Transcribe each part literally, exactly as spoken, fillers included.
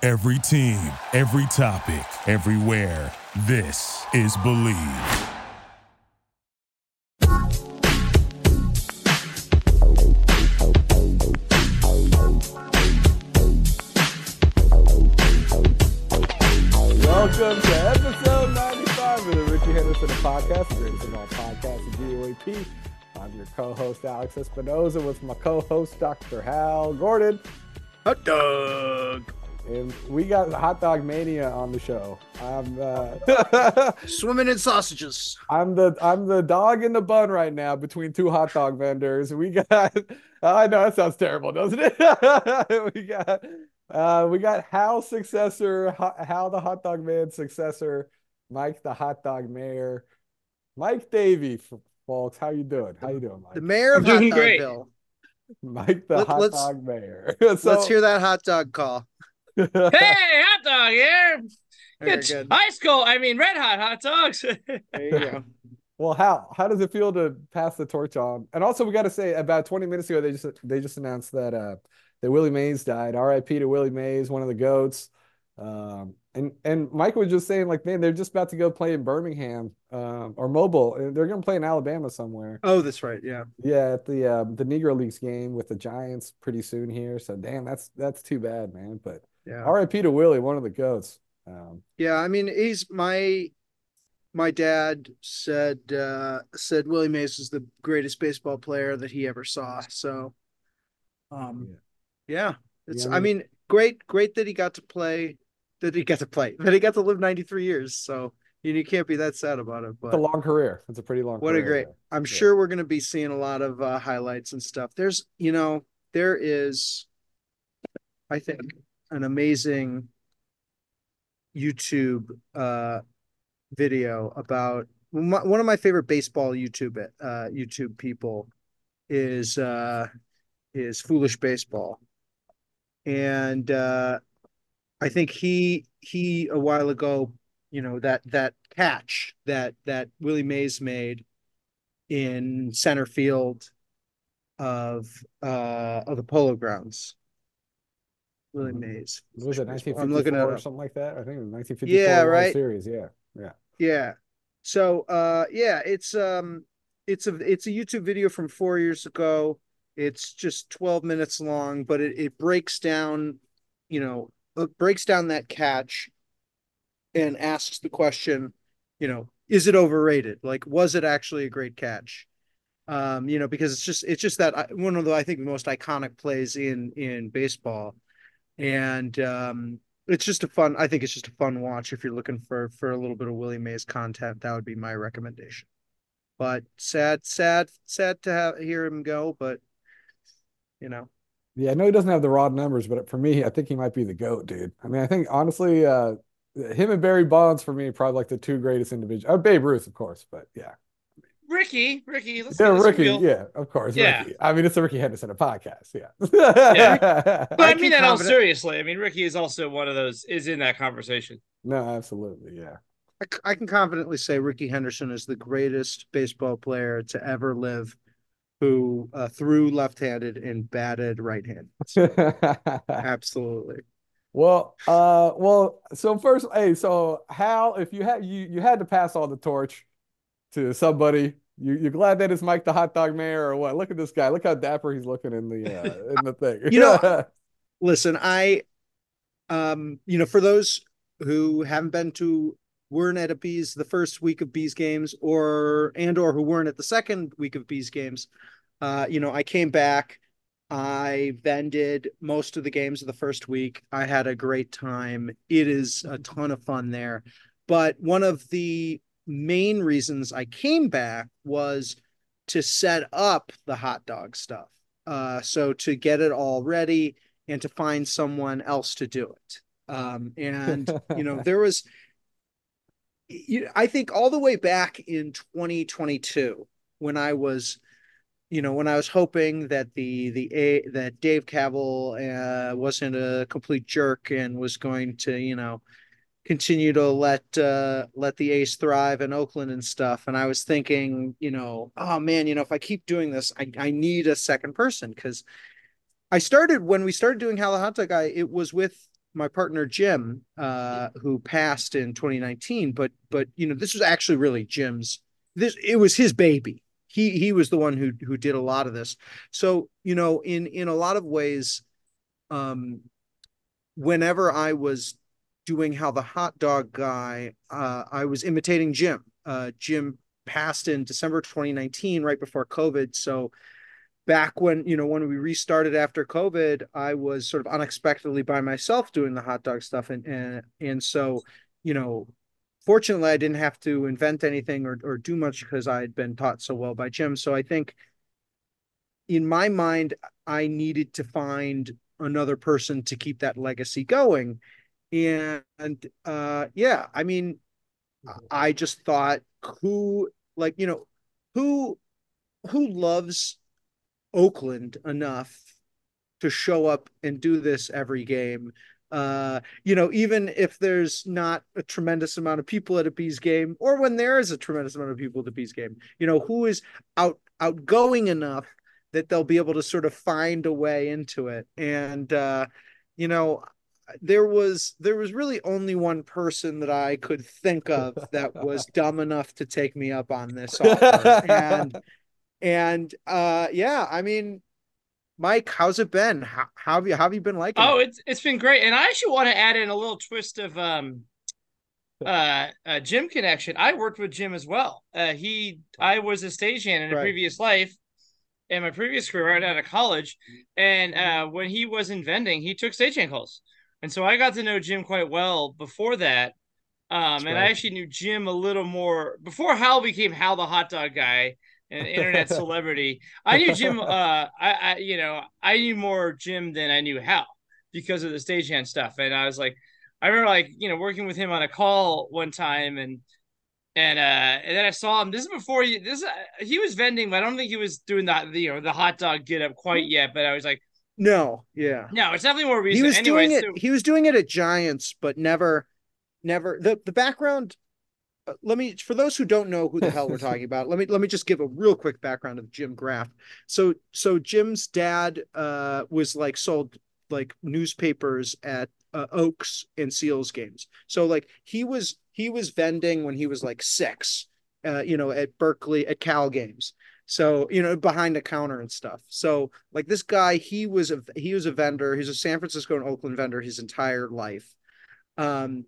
Every team, every topic, everywhere. This is Believe. Welcome to episode ninety-five of the Ricky Henderson Podcast, the greatest of all podcasts in G O A P. I'm your co-host, Alex Espinoza, with my co-host, Doctor Hal Gordon. Hot dog. And we got Hot Dog Mania on the show. I'm uh, swimming in sausages. I'm the I'm the dog in the bun right now between two hot dog vendors. We got I know that sounds terrible, doesn't it? we got uh, we got Hal's successor, Hal the Hot Dog Man successor, Mike the Hot Dog Mayor, Mike Davey. Folks, how you doing? How you doing, Mike? The mayor of Hot Dogville. Mike the Let, Hot let's, Dog Mayor. So, let's hear that hot dog call. Hey, hot dog here. Very It's good. ice cold. I mean, red hot hot dogs. There you go. Well, how how does it feel to pass the torch on? And also, we got to say, about twenty minutes ago, they just they just announced that uh that Willie Mays died. R I P to Willie Mays, one of the GOATs. Um, and and Mike was just saying, like, man, they're just about to go play in Birmingham, um, or Mobile. And they're going to play in Alabama somewhere. Oh, that's right. Yeah. Yeah, at the uh, the Negro Leagues game with the Giants pretty soon here. So, damn, that's that's too bad, man. But yeah, R I P to Willie, one of the GOATs. Um, yeah, I mean, he's my my dad said uh, said Willie Mays was the greatest baseball player that he ever saw. So, um, yeah, yeah it's. Yeah, I, mean, I mean, great, great that he got to play. That he got to play. That he got to live ninety-three years. So you, you can't be that sad about it. But it's a long career. It's a pretty long. What career a great. there. I'm yeah. sure we're going to be seeing a lot of uh, highlights and stuff. There's, you know, there is, I think, an amazing YouTube uh, video about my, one of my favorite baseball YouTube uh, YouTube people is uh, is Foolish Baseball, and uh, I think he he a while ago, you know, that that catch that that Willie Mays made in center field of uh, of the Polo Grounds. Willie Mays. What was it, nineteen fifty-four I'm looking at or something like that? I think it was nineteen fifty-four yeah, World right? Series. Yeah, yeah, yeah. So, uh, yeah, it's um, it's a it's a YouTube video from four years ago. It's just twelve minutes long, but it it breaks down, you know, it breaks down that catch, and asks the question, you know, is it overrated? Like, was it actually a great catch? Um, you know, because it's just it's just that one of the I think the most iconic plays in in baseball. And um, it's just a fun, I think it's just a fun watch. If you're looking for, for a little bit of Willie Mays content, that would be my recommendation. But sad, sad, sad to have, hear him go, but you know. Yeah, I know he doesn't have the raw numbers, but for me, I think he might be the GOAT, dude. I mean, I think honestly, uh, him and Barry Bonds for me, probably like the two greatest individuals. Uh, Babe Ruth, of course, but yeah. Ricky, Ricky, let's yeah, Ricky, real... yeah, of course, yeah. Ricky. I mean, it's the Ricky Henderson podcast, yeah. yeah. But I, I mean that all seriously. I mean, Ricky is also one of those is in that conversation. No, absolutely, yeah. I, I can confidently say Ricky Henderson is the greatest baseball player to ever live, who uh, threw left-handed and batted right-handed. Absolutely. Well, uh, well, so first, hey, so Hal, if you had you you had to pass on the torch to somebody, you you're glad that it's Mike the Hot Dog Mayor or what? Look at this guy. Look how dapper he's looking in the uh, in the thing. You know, listen, I, um, you know, for those who haven't been to, weren't at a Bees the first week of Bees games, or and or who weren't at the second week of Bees games, uh, you know, I came back. I vended most of the games of the first week. I had a great time. It is a ton of fun there. But one of the main reasons I came back was to set up the hot dog stuff. Uh, so to get it all ready and to find someone else to do it. Um, and, you know, there was, you, I think all the way back in twenty twenty-two, when I was, you know, when I was hoping that the, the, a, that Dave Kaval uh, wasn't a complete jerk and was going to, you know, continue to let uh, let the ace thrive in Oakland and stuff. And I was thinking, you know, oh man, you know, if I keep doing this, I, I need a second person, because I started when we started doing Hal the Hot Dog Guy, it was with my partner Jim, uh, who passed in twenty nineteen, but but you know, this was actually really Jim's. This it was his baby. He he was the one who who did a lot of this. So you know, in in a lot of ways, um, whenever I was doing How the Hot Dog Guy, uh, I was imitating Jim. Uh, Jim passed in December twenty nineteen, right before COVID. So back when, you know, when we restarted after COVID, I was sort of unexpectedly by myself doing the hot dog stuff. And, and, and so, you know, fortunately I didn't have to invent anything or, or do much because I had been taught so well by Jim. So I think in my mind, I needed to find another person to keep that legacy going. And, uh, yeah, I mean, I just thought who, like, you know, who, who loves Oakland enough to show up and do this every game. Uh, you know, even if there's not a tremendous amount of people at a Bees game, or when there is a tremendous amount of people at the Bees game, you know, who is out outgoing enough that they'll be able to sort of find a way into it. And uh, you know, there was there was really only one person that I could think of that was dumb enough to take me up on this offer. and And uh, yeah, I mean, Mike, how's it been? How, how have you how have you been liking oh, it? it's it's been great, and I actually want to add in a little twist of um, uh, uh Jim connection. I worked with Jim as well. Uh, he I was a stagehand in a Right. previous life, in my previous career right out of college, and uh, when he was in vending, he took stagehand calls, and so I got to know Jim quite well before that. Um, and right. I actually knew Jim a little more before Hal became Hal the Hot Dog Guy, an internet celebrity. I knew Jim. Uh, I, I, you know, I knew more Jim than I knew Hal because of the stagehand stuff. And I was like, I remember like you know working with him on a call one time, and and uh, and then I saw him. This is before he this uh, he was vending, but I don't think he was doing that the you know the hot dog get up quite yet. But I was like, No, yeah. no, it's definitely more He recent. was Anyway, doing it so, he was doing it at Giants, but never never the the background uh, let me for those who don't know who the hell we're talking about, let me let me just give a real quick background of Jim Graff. So so Jim's dad uh was like sold like newspapers at uh, Oaks and Seals games. So like he was he was vending when he was like six, uh, you know, at Berkeley at Cal games. So, you know, behind the counter and stuff. So like this guy, he was a he was a vendor. He's a San Francisco and Oakland vendor his entire life. Um,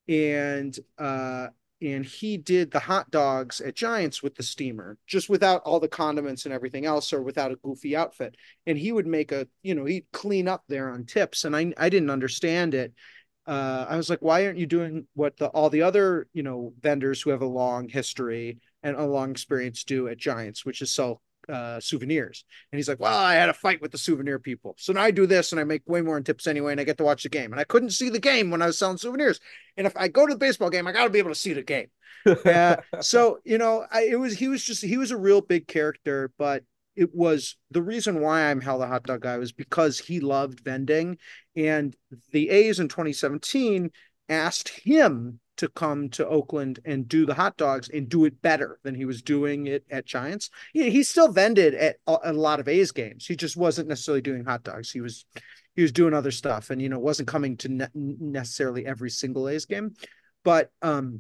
and uh and he did the hot dogs at Giants with the steamer, just without all the condiments and everything else, or without a goofy outfit. And he would make a, you know, he'd clean up there on tips. And I, I didn't understand it. Uh, I was like, why aren't you doing what the, all the other, you know, vendors who have a long history and a long experience do at Giants, which is sell uh, souvenirs. And he's like, well, I had a fight with the souvenir people. So now I do this and I make way more in tips anyway. And I get to watch the game, and I couldn't see the game when I was selling souvenirs. And if I go to the baseball game, I got to be able to see the game. Uh, so, you know, I, it was, he was just, he was a real big character, but it was the reason why I'm Hal the Hot Dog Guy was because he loved vending, and the A's in twenty seventeen asked him to come to Oakland and do the hot dogs and do it better than he was doing it at Giants. He, he still vended at a, a lot of A's games. He just wasn't necessarily doing hot dogs. He was, he was doing other stuff, and, you know, wasn't coming to ne- necessarily every single A's game. But, um,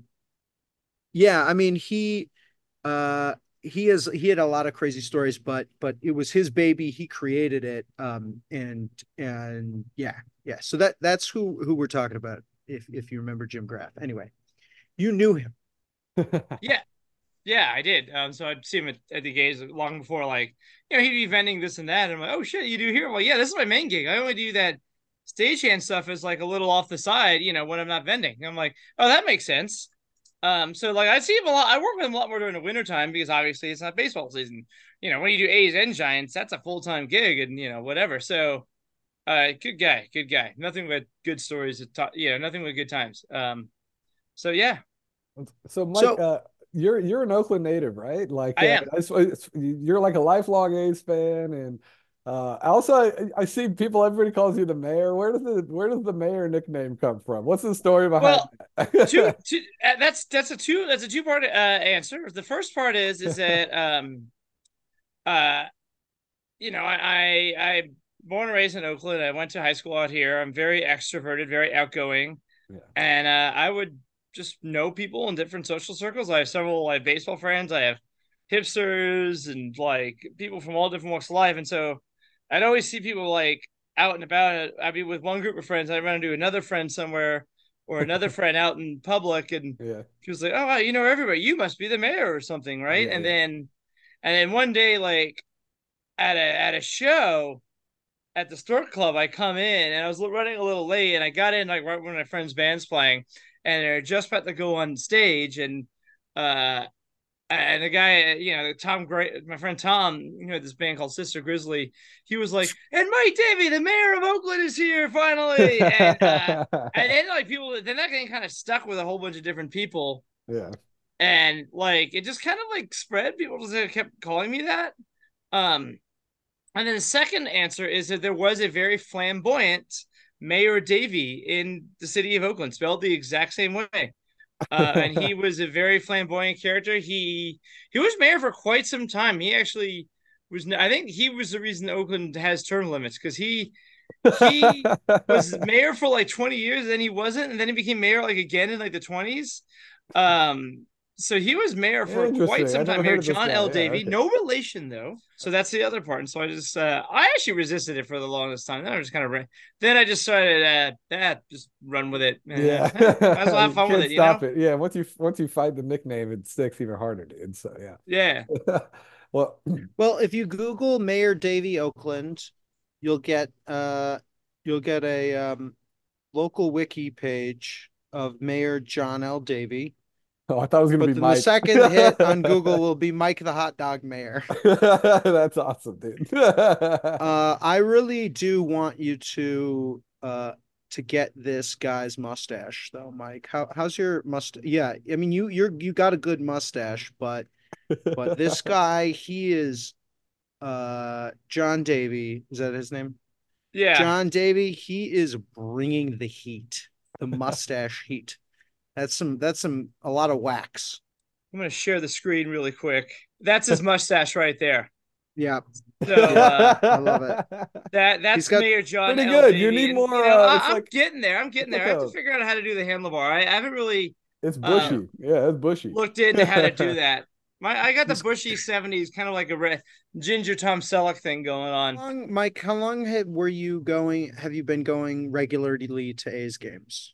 yeah, I mean, he, uh, he is, he had a lot of crazy stories, but, but it was his baby. He created it. Um, and, and yeah, yeah. So that, that's who, who we're talking about. If, if you remember Jim Graff. Anyway, you knew him. yeah, yeah, I did. Um, so I'd see him at, at the games long before, like, you know, he'd be vending this and that. And I'm like, oh shit, you do here? Well, yeah, this is my main gig. I only do that stagehand stuff as like a little off the side, you know, when I'm not vending. And I'm like, oh, that makes sense. Um, so like I see him a lot. I work with him a lot more during the wintertime because obviously it's not baseball season. You know, when you do A's and Giants, that's a full time gig, and you know whatever. So, uh, good guy, good guy. Nothing but good stories to talk. You know, nothing but good times. Um, so yeah. So Mike, So- uh, you're you're an Oakland native, right? Like I uh, am. it's- it's- you're like a lifelong A's fan, and uh, also I, I see people. Everybody calls you the mayor. Where does the where does the mayor nickname come from? What's the story behind Well, that? two, two, uh, that's that's a two that's a two part uh, answer. The first part is is that um, uh, you know, I I, I born and raised in Oakland. I went to high school out here. I'm very extroverted, very outgoing, yeah. and uh, I would just know people in different social circles. I have several like baseball friends. I have hipsters and like people from all different walks of life, and so I'd always see people like out and about. I'd be with one group of friends. I'd run into another friend somewhere or another friend out in public, and yeah. she was like, "Oh, wow, you know everybody. You must be the mayor or something, right?" Yeah, and yeah. then, and then one day, like at a at a show at the Stork Club, I come in and I was running a little late, and I got in like right when my friend's band's playing, and they're just about to go on stage, and uh. And the guy, you know, Tom Gray, my friend Tom, you know, this band called Sister Grizzly, he was like, and Mike Davey, the mayor of Oakland is here finally. And, uh, and then like people, then that thing kind of stuck with a whole bunch of different people. Yeah. And like, it just kind of like spread. People just kept calling me that. Um, and then the second answer is that there was a very flamboyant Mayor Davey in the city of Oakland, spelled the exact same way. uh, and he was a very flamboyant character. He he was mayor for quite some time. He actually was. I think he was the reason Oakland has term limits, because he he was mayor for like twenty years, and then he wasn't, and then he became mayor like again in like the twenties. Um, so he was mayor for quite some time. Mayor John L. Davey, yeah, okay. No relation though. So that's the other part. And so I just, uh, I actually resisted it for the longest time. Then I just kind of, then I just started, uh, that just run with it. Yeah, I just have fun with it. You stop know? it. Yeah, once you once you fight the nickname, it sticks even harder, dude. So yeah. Yeah. well, well, if you Google Mayor Davey Oakland, you'll get uh, you'll get a um, local wiki page of Mayor John L. Davey. Oh, I thought it was going to be then Mike. The second hit on Google will be Mike the Hot Dog Mayor. That's awesome, dude. uh, I really do want you to uh, to get this guy's mustache, though, Mike. How how's your mustache? Yeah, I mean you you're you got a good mustache, but but this guy, he is uh, John Davey. Is that his name? Yeah, John Davey. He is bringing the heat, the mustache heat. That's some, that's some, a lot of wax. I'm going to share the screen really quick. That's his mustache right there. Yeah. So, uh, I love it. That, that's got, Mayor John pretty L. good. Davey. You need and, more. You know, uh, I, I'm like, getting there. I'm getting there. like I have a, to figure out how to do the handlebar. I, I haven't really. It's bushy. Uh, yeah, it's bushy. Looked into how to do that. My, I got the bushy seventies, kind of like a red, ginger Tom Selleck thing going on. How long, Mike, how long have, were you going, have you been going regularly to A's games?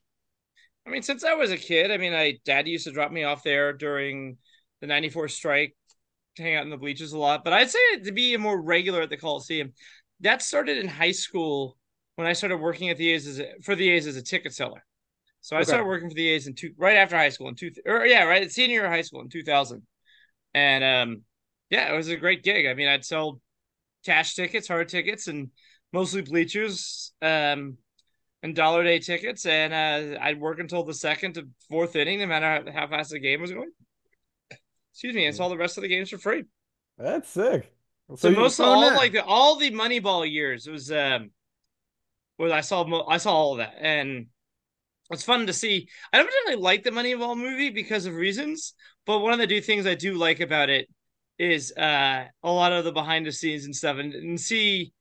I mean, since I was a kid, I mean, I dad used to drop me off there during the ninety-four strike, hang out in the bleachers a lot. But I'd say to be more regular at the Coliseum, that started in high school when I started working at the A's as a, for the A's as a ticket seller. So I okay. started working for the A's in two right after high school in two or yeah, right senior year of high school in two thousand, and um, yeah, it was a great gig. I mean, I'd sell cash tickets, hard tickets, and mostly bleachers. Um. And dollar day tickets, and uh, I'd work until the second to fourth inning, no matter how fast the game was going. Excuse me, and saw the rest of the games for free. That's sick. So, so most of all, that. like the all the Moneyball years, it was um, was I saw I saw all of that, and it's fun to see. I don't really like the Moneyball movie because of reasons, but one of the do things I do like about it is uh a lot of the behind the scenes and stuff, and, and see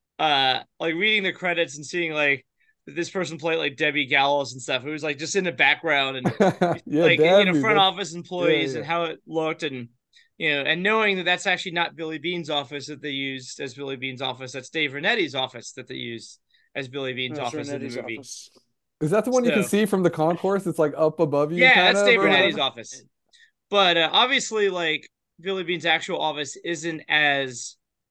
uh like reading the credits and seeing like. This person played like Debbie Gallows and stuff. It was like just in the background and yeah, like Debbie, you know front office employees yeah, yeah. and how it looked, and you know, and knowing that that's actually not Billy Bean's office that they used as Billy Bean's office. That's Dave Renetti's office that they used as Billy Bean's that's office Renetti's in the movie. Office. Is that the one so, you can see from the concourse? It's like up above you. Yeah, that's of, Dave or... Renetti's office. But uh, obviously, like Billy Bean's actual office isn't as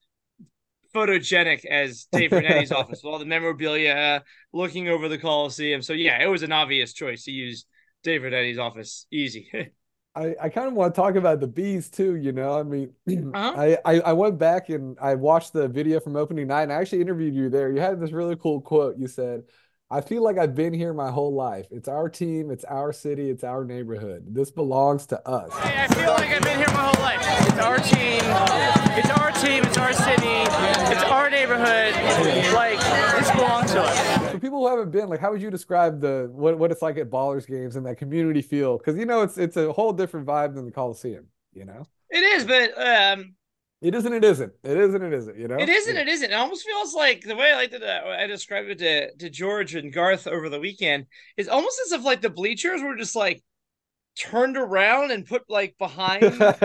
photogenic as Dave Renetti's office with all the memorabilia looking over the Coliseum. So yeah, it was an obvious choice to use Dave Renetti's office. Easy. I, I kind of want to talk about the bees too, you know. I mean, uh-huh. I, I I went back and I watched the video from opening night, and I actually interviewed you there. You had this really cool quote. You said, I feel like I've been here my whole life. It's our team, it's our city, it's our neighborhood. This belongs to us. I, I feel like I've been here my whole life. It's our team, it's our team, it's our city, it's our neighborhood. Like, this belongs to us. For people who haven't been, like, how would you describe the what, what it's like at Ballers games and that community feel? Because, you know, it's it's a whole different vibe than the Coliseum, you know? It is, but um, It isn't. It isn't. It isn't. It isn't. You know. It isn't. Yeah. It isn't. It almost feels like the way I like to uh, I described it to to George and Garth over the weekend is almost as if like the bleachers were just like turned around and put like behind.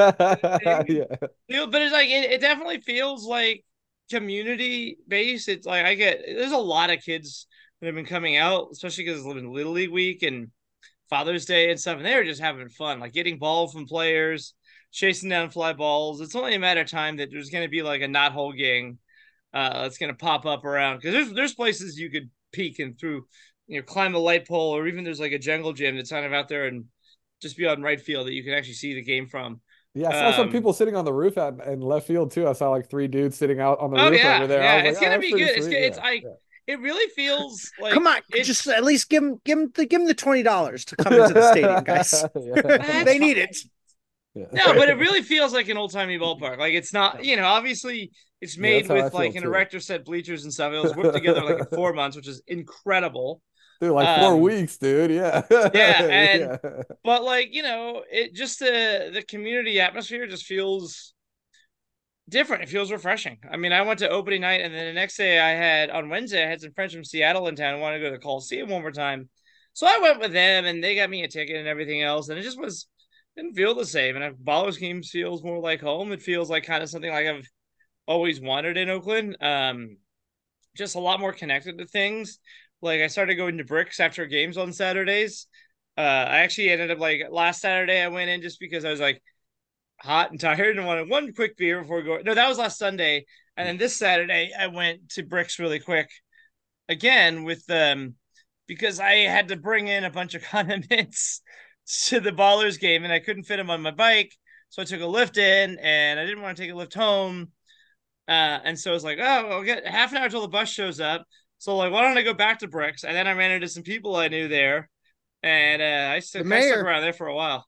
Yeah. But it's like it, it definitely feels like community based. It's like I get there's a lot of kids that have been coming out, especially because it's living Little League week and Father's Day and stuff, and they were just having fun, like getting ball from players, chasing down fly balls. It's only a matter of time that there's going to be like a not whole gang uh, that's going to pop up around because there's there's places you could peek and through, you know, climb a light pole, or even there's like a jungle gym that's kind of out there and just be on right field that you can actually see the game from. Yeah, I saw some Um, people sitting on the roof out in left field too. I saw like three dudes sitting out on the Oh roof yeah, over there. I yeah, was like, it's oh, gonna that's be pretty good. It's sweet. good. It's Yeah, like yeah. it really feels like Come on, it's, just at least give them give them the, give them the twenty dollars to come into the stadium, guys. Yeah. They need it. Yeah. no, but it really feels like an old timey ballpark. Like it's not, you know, obviously it's Yeah, made that's how I with feel like an too. erector set bleachers and stuff. It was worked together like in four months, which is incredible. Dude, like four Um, weeks, dude. Yeah. Yeah, and Yeah. but like you know, it just the the community atmosphere just feels different. It feels refreshing. I mean, I went to opening night, and then the next day I had on Wednesday I had some friends from Seattle in town who wanted to go to the Coliseum one more time, so I went with them, and they got me a ticket and everything else, and it just was didn't feel the same. And Ballers games feels more like home. It feels like kind of something like I've always wanted in Oakland. Um, just a lot more connected to things. Like I started going to Bricks after games on Saturdays. Uh, I actually ended up like last Saturday I went in just because I was like hot and tired and wanted one quick beer before going. No, that was last Sunday. And then this Saturday I went to Bricks really quick again with um because I had to bring in a bunch of condiments to the Ballers game and I couldn't fit them on my bike. So I took a lift in and I didn't want to take a lift home. Uh, and so I was like, oh, I'll get half an hour till the bus shows up. So like, why don't I go back to Bricks? And then I ran into some people I knew there, and uh, I, stuck, The I stuck mayor. around there for a while.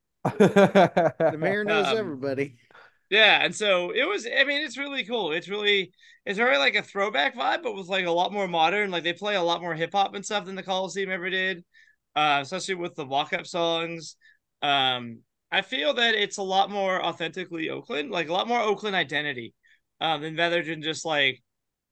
The mayor knows Um, everybody. Yeah, and so it was. I mean, it's really cool. It's really, it's very like a throwback vibe, but with like a lot more modern. Like they play a lot more hip hop and stuff than the Coliseum ever did, uh, especially with the walk up songs. Um, I feel that it's a lot more authentically Oakland, like a lot more Oakland identity. Um, than rather than just like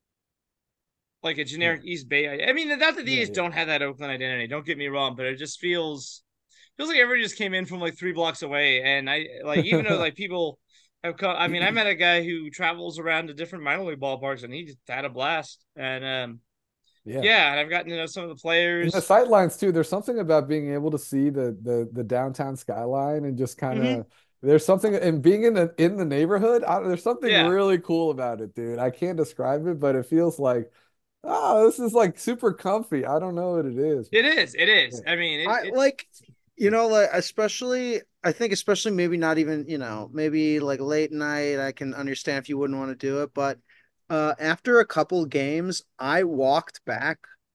like a generic East Bay. I mean, not that the Yeah, East yeah. don't have that Oakland identity. Don't get me wrong, but it just feels feels like everybody just came in from like three blocks away. And I like even though like people have come. I mean, I met a guy who travels around to different minor league ballparks, and he just had a blast. And um, Yeah. yeah, and I've gotten to know some of the And players. the sight lines too. There's something about being able to see the the the downtown skyline and just kind of Mhm. there's something and being in the in the neighborhood. I, there's something Yeah. really cool about it, dude. I can't describe it, but it feels like oh, this is like super comfy. I don't know what it is. It is. It is. Yeah. I mean, it, I it's like, you know, like especially I think especially maybe not even, you know, maybe like late night, I can understand if you wouldn't want to do it, but uh after a couple games, I walked back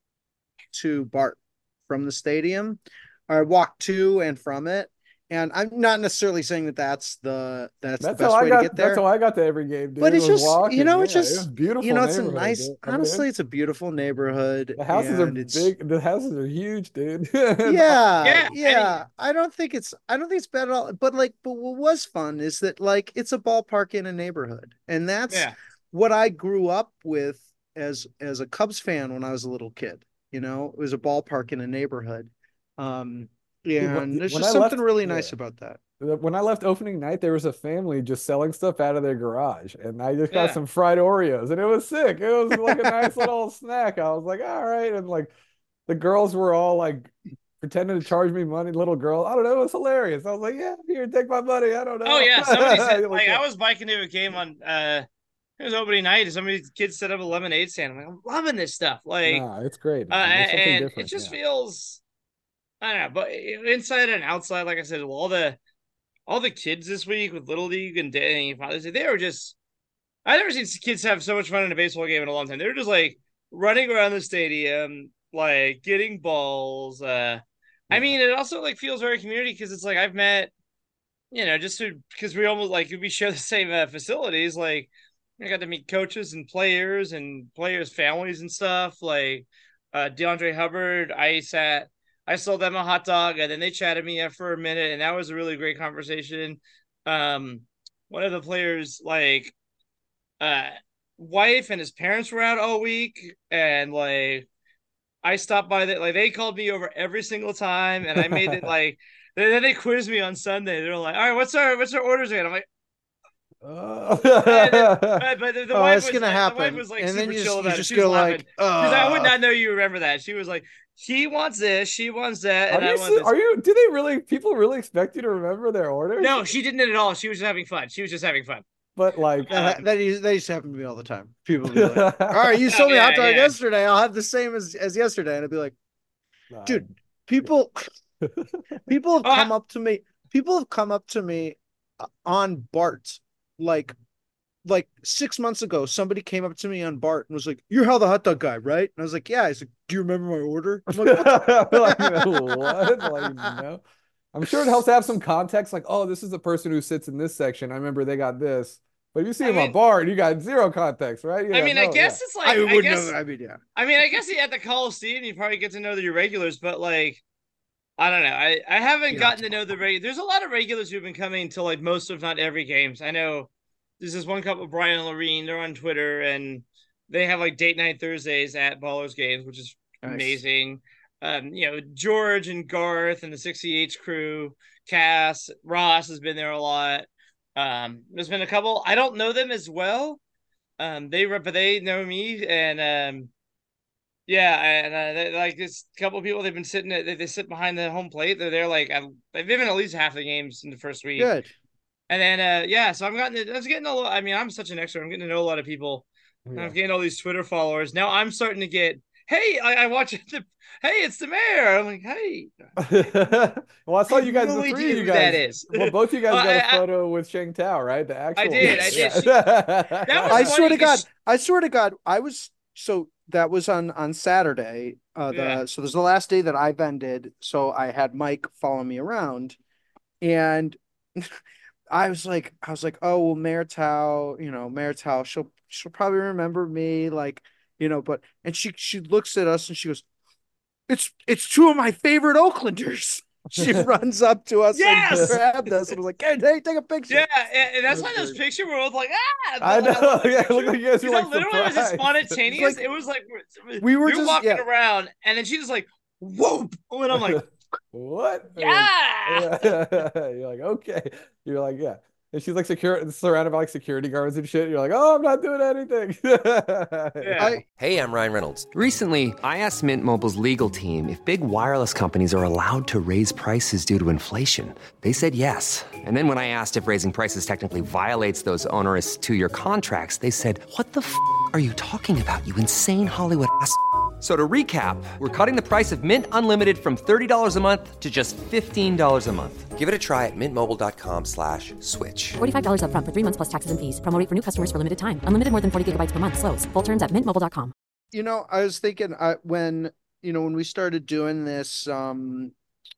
to Bart from the stadium. I walked to and from it. And I'm not necessarily saying that that's the that's, That's the how best I way got. to get there. That's how I got to every game, dude. But it's was just, walking. you know, it's Yeah, it just, was beautiful you know, it's a neighborhood, nice, dude. I honestly, mean, it's a beautiful neighborhood. the houses are And it's, big. The houses are huge, dude. yeah, Yeah, yeah. I don't think it's, I don't think it's bad at all. But like, but what was fun is that like it's a ballpark in a neighborhood, and that's yeah. what I grew up with as as a Cubs fan when I was a little kid. You know, it was a ballpark in a neighborhood. Um, Dude, when, and there's when just I something left, really yeah. nice about that. When I left opening night, there was a family just selling stuff out of their garage, and I just got Yeah. some fried Oreos, and it was sick. It was like a nice little snack. I was like, all right, and like the girls were all like pretending to charge me money. Little girl, I don't know, it was hilarious. I was like, yeah, here, take my money. I don't know. Oh yeah, somebody said Like, like yeah. I was biking to a game on uh it was opening night and somebody's kids set up a lemonade stand. I'm like, I'm loving this stuff. Like Nah, it's great, uh man. There's something and it different. just Yeah. feels I don't know, but inside and outside, like I said, all the all the kids this week with Little League and Day and Father's Day, they were just I've never seen kids have so much fun in a baseball game in a long time. They were just like running around the stadium, like getting balls. Uh I Yeah. mean, it also like feels very community because it's like I've met you know, just to, because we almost like we share the same uh, facilities. Like, I got to meet coaches and players and players' families and stuff. Like, uh, DeAndre Hubbard, I sat, I sold them a hot dog, and then they chatted me up for a minute, and that was a really great conversation. Um, one of the players, like, uh wife and his parents were out all week, and like I stopped by that, like they called me over every single time, and I made it like then they quizzed me on Sunday. They're like, all right, what's our what's our orders again? I'm like, Uh, then, but, but the, the oh, wife it's was gonna like, happen. the wife was like and super then you chill just, about you it. just She was go laughing. like, Because I would uh not know you remember that. She was like, he wants this, she wants that, are and I you, want se- this. are you, do they really, people really expect you to remember their orders? No, she didn't at all. She was just having fun. She was just having fun. But like, that, Um, that, used, that used to happen to me all the time. People would be like, all right, you Oh, sold me a hot yeah, dog yeah. yesterday. I'll have the same as, as yesterday. And I'd be like, dude, people people have Oh, come I- up to me. People have come up to me uh, on Bart, like like six months ago. Somebody came up to me on Bart and was like, "You're Hal the hot dog guy, right?" And I was like, "Yeah." He's like, "Do you remember my order?" I'm like, "What?" like, what? Like, no. I'm sure it helps to have some context. Like, oh, this is the person who sits in this section. I remember they got this. But if you see I him on mean- bar, you got zero context, right? You I got mean, I no- guess yeah. it's like I I, wouldn't guess know. I mean, yeah. I mean, I guess at the Coliseum, you probably get to know your regulars, but like, I don't know. I, I haven't Yeah. gotten to know the regulars. There's a lot of regulars who've been coming to like most, if not every games. I know there's this one couple, Brian and Lorene, they're on Twitter and they have like date night Thursdays at Ballers games, which is Nice. amazing. Um, you know, George and Garth and the sixty-eight crew, Cass, Ross has been there a lot. Um, there's been a couple. I don't know them as well. Um, they but they know me, and um, yeah, and uh, they, like this couple of people, they've been sitting at, they, they sit behind the home plate. They're there like I, they've been at least half the games in the first week. Good. And then uh, yeah, so I'm gotten to, I was getting a lot. I mean, I'm such an expert. I'm getting to know a lot of people. And Yeah. I'm getting all these Twitter followers. Now I'm starting to get, hey, I, I watch the, hey, it's the mayor. I'm like, hey, Well, I saw you guys, no the idea three of you who guys. that is. Well, both you guys Oh, got I- a I- photo with Shang Tao, right? The actual. did, I did. She- that was I funny swear to God, because- I swear to God, I was so that was on on Saturday. Uh, the Yeah. so this is the last day that I vended. So I had Mike follow me around, and I was like, I was like, oh well, Mayor Tao, you know, Mayor Tao, she'll she'll probably remember me, like, you know, but and she she looks at us and she goes, it's it's two of my favorite Oaklanders. She runs up to us Yes! and grabbed us and was like, hey, hey, take a picture. Yeah, and, and that's why That's those great. pictures were both like, ah, I but know. love the Yeah, it picture. looked like you guys were, Because like, literally it was just surprised. spontaneous. It's like- it was like We were you're just- walking yeah. around, and then she just like whoop, and I'm like, What? yeah. You're like, okay. You're like, yeah. And she's like secure surrounded by like security guards and shit. You're like, oh, I'm not doing anything. Yeah. I, Hey, I'm Ryan Reynolds. Recently, I asked Mint Mobile's legal team if big wireless companies are allowed to raise prices due to inflation. They said yes. And then when I asked if raising prices technically violates those onerous two-year contracts, they said, what the f*** are you talking about, you insane Hollywood ass? So to recap, we're cutting the price of Mint Unlimited from thirty dollars a month to just fifteen dollars a month. Give it a try at mintmobile.com slash switch. forty-five dollars up front for three months plus taxes and fees. Promo rate for new customers for limited time. Unlimited more than forty gigabytes per month. Slows full terms at mint mobile dot com. you know, I was thinking I when you know when we started doing this, um,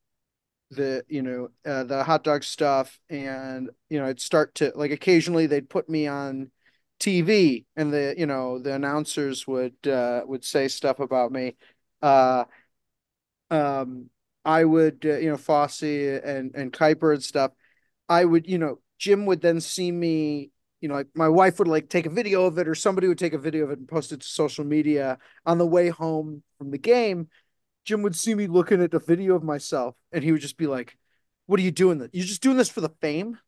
the you know uh, the hot dog stuff, and you know, it'd start to like occasionally they'd put me on T V, and the you know the announcers would uh, would say stuff about me. Uh, um, I would uh, you know Fosse and and Kuiper and stuff. I would you know Jim would then see me. You know, like my wife would like take a video of it, or somebody would take a video of it and post it to social media on the way home from the game. Jim would see me looking at the video of myself, and he would just be like, "What are you doing? That you're just doing this for the fame?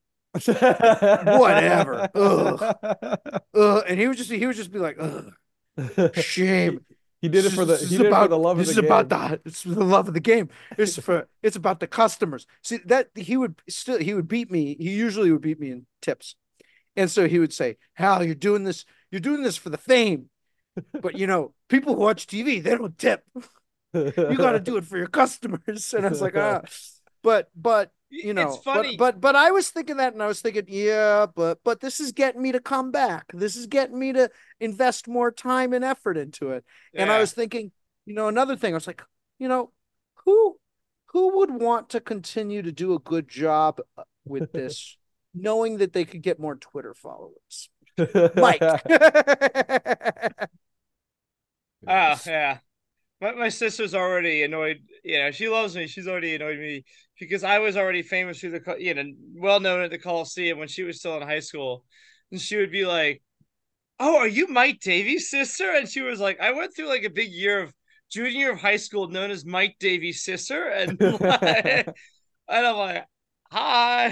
Whatever." Ugh. Ugh. And he would just he would just be like, "Ugh, shame." He did it for the This he is did it about for the love of this the is game. about the it's for the love of the game. It's for it's about the customers. See that he would still he would beat me. He usually would beat me in tips. And so he would say, Hal, you're doing this, you're doing this for the fame. But you know, people who watch T V, they don't tip. You got to do it for your customers. And I was like, ah, but, but, you know, It's funny. but, but, but I was thinking that, and I was thinking, yeah, but, but this is getting me to come back. This is getting me to invest more time and effort into it. And I Yeah. was thinking, you know, another thing, I was like, you know, who, who would want to continue to do a good job with this, knowing that they could get more Twitter followers? Mike. Oh yeah, my my sister's already annoyed. You know, she loves me. She's already annoyed me because I was already famous through the co- you know well known at the Coliseum when she was still in high school, and she would be like, "Oh, are you Mike Davies' sister?" And she was like, "I went through like a big year of junior year of high school known as Mike Davies' sister," and like, and I'm like, "Hi."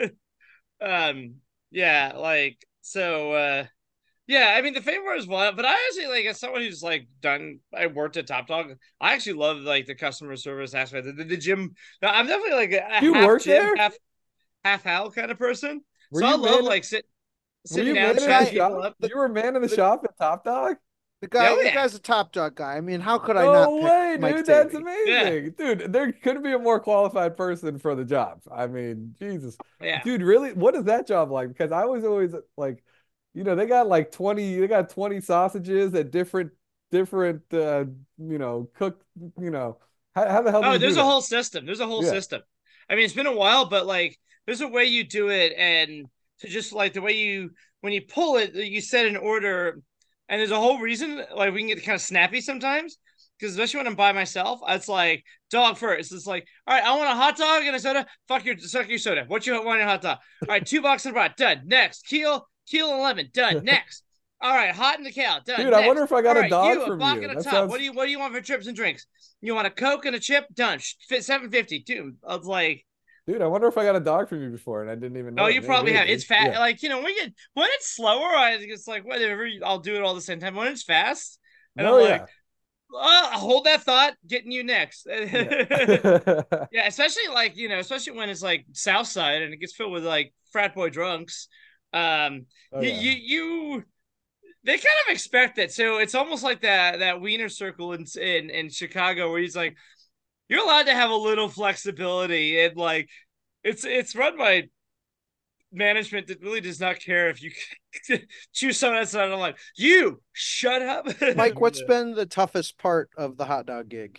um, yeah, like so. uh Yeah, I mean the favor is one, but I actually like as someone who's like done. I worked at Top Dog. I actually love like the customer service aspect. The, the, the gym. I'm definitely like a You half work gym, there? half half Hal kind of person. Were So I you love man? like sit Were sitting you down, man in the chatting people shop? up. You were man in the the- shop at Top Dog? The guy, Oh, the yeah. guy's a top dog guy. I mean, how could I No not pick way, Mike dude. That's Davey? amazing. Dude, there couldn't be a more qualified person for the job. I mean, Jesus. Yeah. Dude, really? What is that job like? Because I was always like, you know, they got like twenty, they got twenty sausages at different, different, uh, you know, cook, you know, how, how the hell do Oh, you do there's a that? whole system. There's a whole Yeah. system. I mean, it's been a while, but like there's a way you do it, and to just like the way you when you pull it, you set an order, and there's a whole reason. Like we can get kind of snappy sometimes because especially when I'm by myself, it's like dog first. It's like, all right, I want a hot dog and a soda. Fuck your suck your soda. What you want in a hot dog? All right, two bucks and a brat. Done. Next, keel, keel and lemon. Done. Next. All right, hot in the cow. Done. Dude, I Next. wonder if I got All a right, dog you, a from buck you. and a That top. sounds- What do you what do you want for chips and drinks? You want a Coke and a chip? Done. Fit seven fifty. Dude, I was like, Dude, I wonder if I got a dog from you before and I didn't even know. oh, it. you Maybe, probably have. dude. It's fast. Yeah. Like, you know, when you get when it's slower, I think it's like whatever. I'll do it all the same time. When it's fast, and No, I'm yeah. like, oh, hold that thought. Getting you next. Yeah. Yeah, especially like you know, especially when it's like South Side and it gets filled with like frat boy drunks. Um, Oh, you, yeah. you you they kind of expect it. So it's almost like that that Wiener Circle in in in Chicago where he's like, you're allowed to have a little flexibility and like it's it's run by management that really does not care if you choose someone that's not. I'm like, you shut up. Mike, what's been the toughest part of the hot dog gig?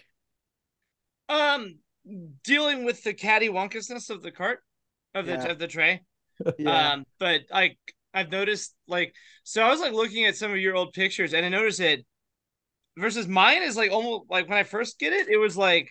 um dealing with the cattywampusness of the cart of the Yeah. of the tray. Yeah. Um, but like I've noticed like so I was like looking at some of your old pictures and I noticed it versus mine is like almost like when I first get it, it was like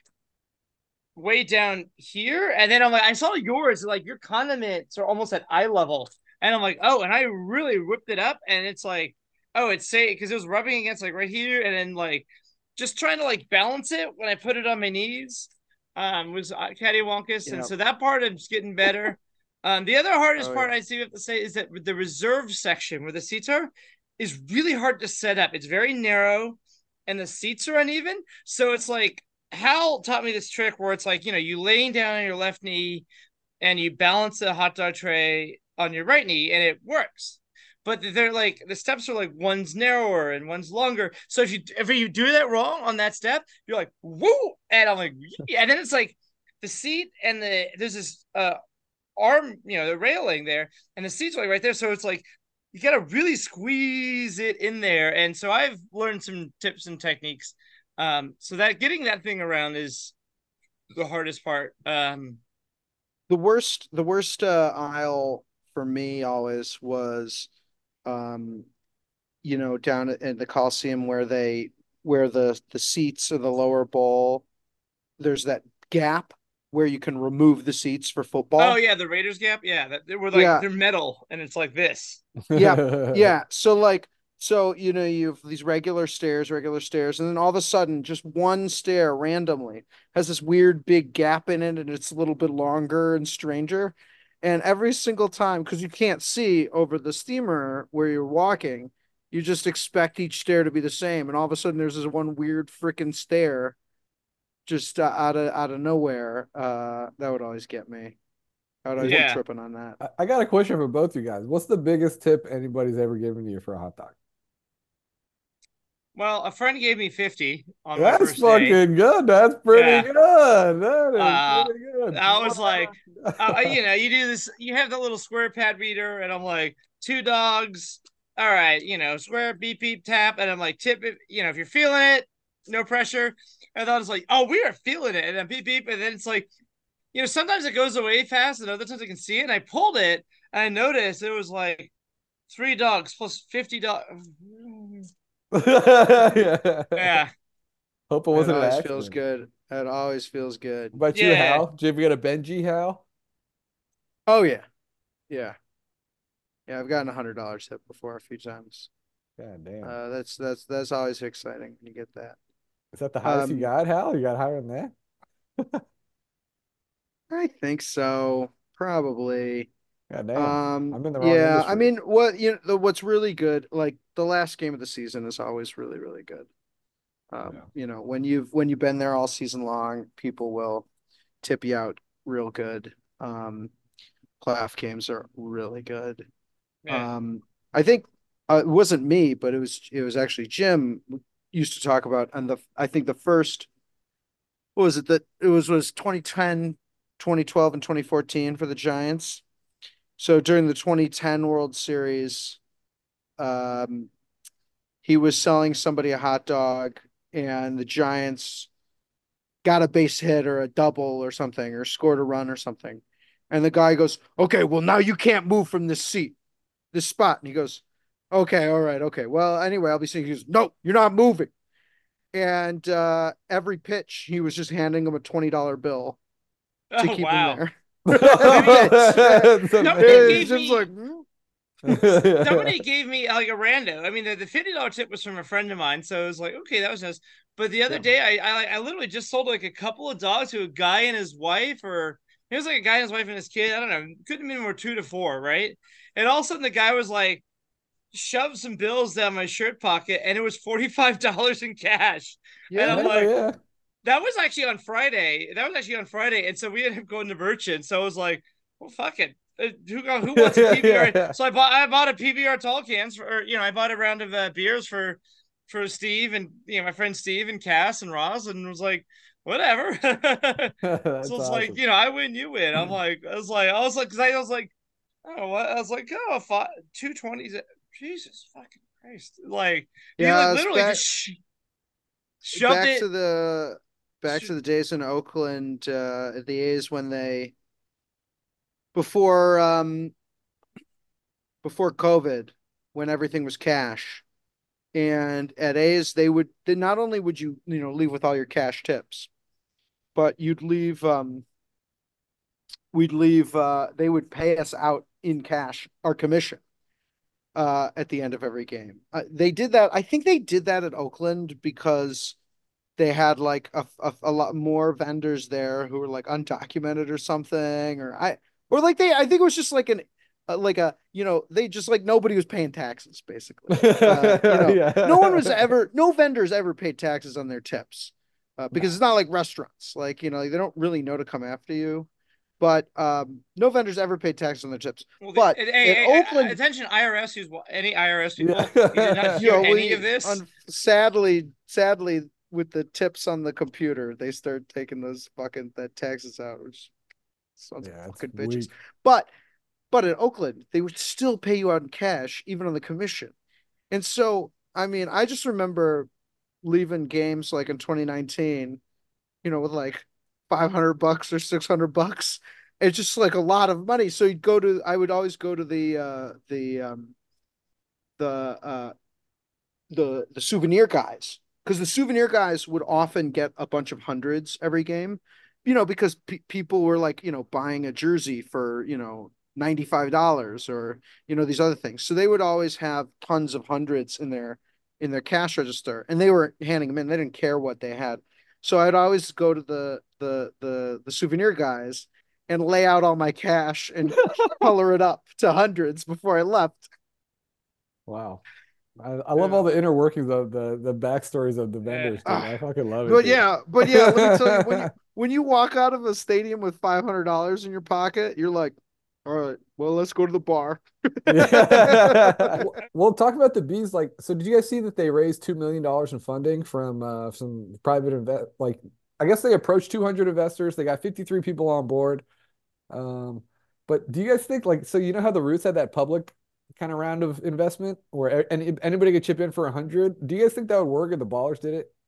way down here, and then I'm like, I saw yours, like your condiments are almost at eye level, and I'm like, oh, and I really whipped it up, and it's like, oh, it's say because it was rubbing against like right here, and then like just trying to like balance it when I put it on my knees, um, was uh, cattywampus, and Yep. so that part is getting better. Um, the other hardest Oh, part yeah. I see we have to say is that the reserve section where the seats are is really hard to set up. It's very narrow, and the seats are uneven, so it's like. Hal taught me this trick where it's like, you know, you laying down on your left knee and you balance the hot dog tray on your right knee and it works. But they're like the steps are like one's narrower and one's longer. So if you if you do that wrong on that step, you're like, woo! And I'm like, yeah. And then it's like the seat and the there's this uh arm, you know, the railing there, and the seat's like right there. So it's like you gotta really squeeze it in there. And so I've learned some tips and techniques. Um, so that getting that thing around is the hardest part. Um, The worst, the worst uh, aisle for me always was, um, you know, down in the Coliseum where they where the the seats or the lower bowl, there's that gap where you can remove the seats for football. oh yeah, the Raiders gap, yeah, that they were like Yeah. they're metal and it's like this. Yeah, yeah. So like, so you know, you have these regular stairs, regular stairs, and then all of a sudden, just one stair randomly has this weird big gap in it, and it's a little bit longer and stranger. And every single time, because you can't see over the steamer where you're walking, you just expect each stair to be the same, and all of a sudden, there's this one weird freaking stair just uh, out of out of nowhere. Uh, that would always get me. I would always Yeah. be tripping on that. I- I got a question for both you guys. What's the biggest tip anybody's ever given you for a hot dog? Well, a friend gave me fifty on my That's first fucking day. good. That's pretty Yeah. good. That is Uh, pretty good. I was like, uh, you know, you do this, you have the little square pad reader, and I'm like, two dogs. All right, you know, square beep beep tap, and I'm like, tip it, you know, if you're feeling it, no pressure. And I was like, oh, we are feeling it, and then beep beep, and then it's like, you know, sometimes it goes away fast, and other times I can see it. And I pulled it, and I noticed it was like three dogs plus fifty dogs. yeah. Yeah, Hope it It wasn't an always accident. feels good. It always feels good. What about you, Yeah. Hal? Did you ever get a Benji, Hal? Oh yeah, yeah, yeah. I've gotten a hundred dollars tip before a few times. God damn. Uh, that's that's that's always exciting when you get that. Is that the highest you um, got, Hal? You got higher than that? I think so, probably. God damn. Um, I'm in the wrong yeah, I industry. mean, what you know, the, what's really good, like the last game of the season is always really, really good. Um, Yeah. you know, when you've when you've been there all season long, people will tip you out real good. Um, playoff games are really good. Yeah. Um, I think uh, it wasn't me, but it was it was actually Jim used to talk about on the I think the first what was it that it was was twenty ten, twenty twelve, and twenty fourteen for the Giants. So during the twenty ten World Series, um, he was selling somebody a hot dog, and the Giants got a base hit or a double or something, or scored a run or something. And the guy goes, "Okay, well, now you can't move from this seat, this spot." And he goes, "Okay, all right, okay. Well, anyway, I'll be seeing." He goes, "No, you're not moving." And uh, every pitch, he was just handing him a twenty dollar bill to Oh keep him wow. there. That's Somebody amazing. gave It's just me like, hmm? somebody gave me like a rando. I mean, the, the fifty dollar tip was from a friend of mine, so it was like, okay, that was nice. But the other Yeah. day, I, I I literally just sold like a couple of dogs to a guy and his wife, or it was like a guy and his wife and his kid. I don't know, couldn't have been more two to four, right? And all of a sudden, the guy was like, shoved some bills down my shirt pocket, and it was forty five dollars in cash. And Yeah. I'm Hell like, yeah. that was actually on Friday. That was actually on Friday, and so we ended up going to Merchant. So I was like, well, fuck it. Uh, Who who wants a P B R? Yeah. So I bought I bought a P B R tall cans for, or, you know, I bought a round of uh, beers for for Steve and, you know, my friend Steve and Cass and Ross, and was like, whatever. That's So it's like, awesome. you know, I win, you win. I'm like, I was like, I was like, because I was like, oh, what? I was like, oh, five, two twenties. Jesus fucking Christ! Like, he like Yeah, it's literally back just sh- shoved back it. to the back sh- to the days in Oakland, uh, at the A's when they before um before COVID, when everything was cash. And at A's, they would they not only would you, you know, leave with all your cash tips, but you'd leave um we'd leave uh they would pay us out in cash our commission uh at the end of every game. Uh, they did that. I think they did that at Oakland because they had like a, a, a lot more vendors there who were like undocumented or something, or I or like they I think it was just like an uh, like a you know they just like nobody was paying taxes basically. Uh, you know, no one was Yeah. ever no vendors ever paid taxes on their tips, uh, because No. it's not like restaurants, like you know they don't really know to come after you. But um, no vendors ever paid taxes on their tips. Well, the, But hey, in hey, hey, Oakland, attention, I R S. Who's any I R S people? You did not Yeah. you hear know, any of we this. un- sadly, sadly, with the tips on the computer, they start taking those fucking that taxes out, which sons of Yeah, it's fucking bitches. weak. But but in Oakland, they would still pay you out in cash, even on the commission. And so, I mean, I just remember leaving games like in twenty nineteen, you know, with like five hundred bucks or six hundred bucks. It's just like a lot of money. So you'd go to, I would always go to the, uh, the, um, the, uh, the the souvenir guys, because the souvenir guys would often get a bunch of hundreds every game, you know, because pe- people were like, you know, buying a jersey for, you know, ninety-five dollars or, you know, these other things. So they would always have tons of hundreds in their in their cash register, and they were handing them in. They didn't care what they had. So I'd always go to the the the the souvenir guys and lay out all my cash and color it up to hundreds before I left. Wow. I, I love Yeah. all the inner workings of the the backstories of the Yeah. vendors, dude. I fucking love it, But dude. yeah, but yeah, let me tell you, when you when you walk out of a stadium with five hundred dollars in your pocket, you're like, all right, well, let's go to the bar. Yeah. Well, well, talk about the bees. Like, so did you guys see that they raised two million dollars in funding from uh, some private invest? Like, I guess they approached two hundred investors. They got fifty-three people on board. Um, but do you guys think like so? You know how the Roots had that public kind of round of investment where a- any anybody could chip in for a hundred? Do you guys think that would work if the Ballers did it?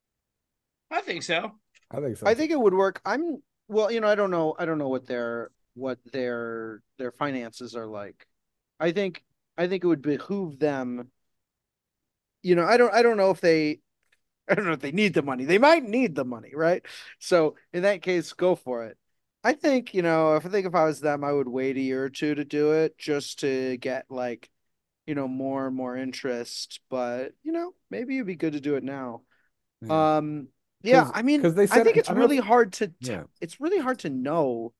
I think so. I think so I too. think it would work. I'm well, you know, I don't know, I don't know what their what their their finances are like. I think I think it would behoove them. You know, I don't I don't know if they I don't know if they need the money. They might need the money, right? So in that case, go for it. I think, you know, if I think if I was them, I would wait a year or two to do it just to get like you know, more and more interest, but you know, maybe it'd be good to do it now. Yeah. Um, yeah, I mean, Because they I said, think it's I don't know really if- hard to, Yeah. it's really hard to know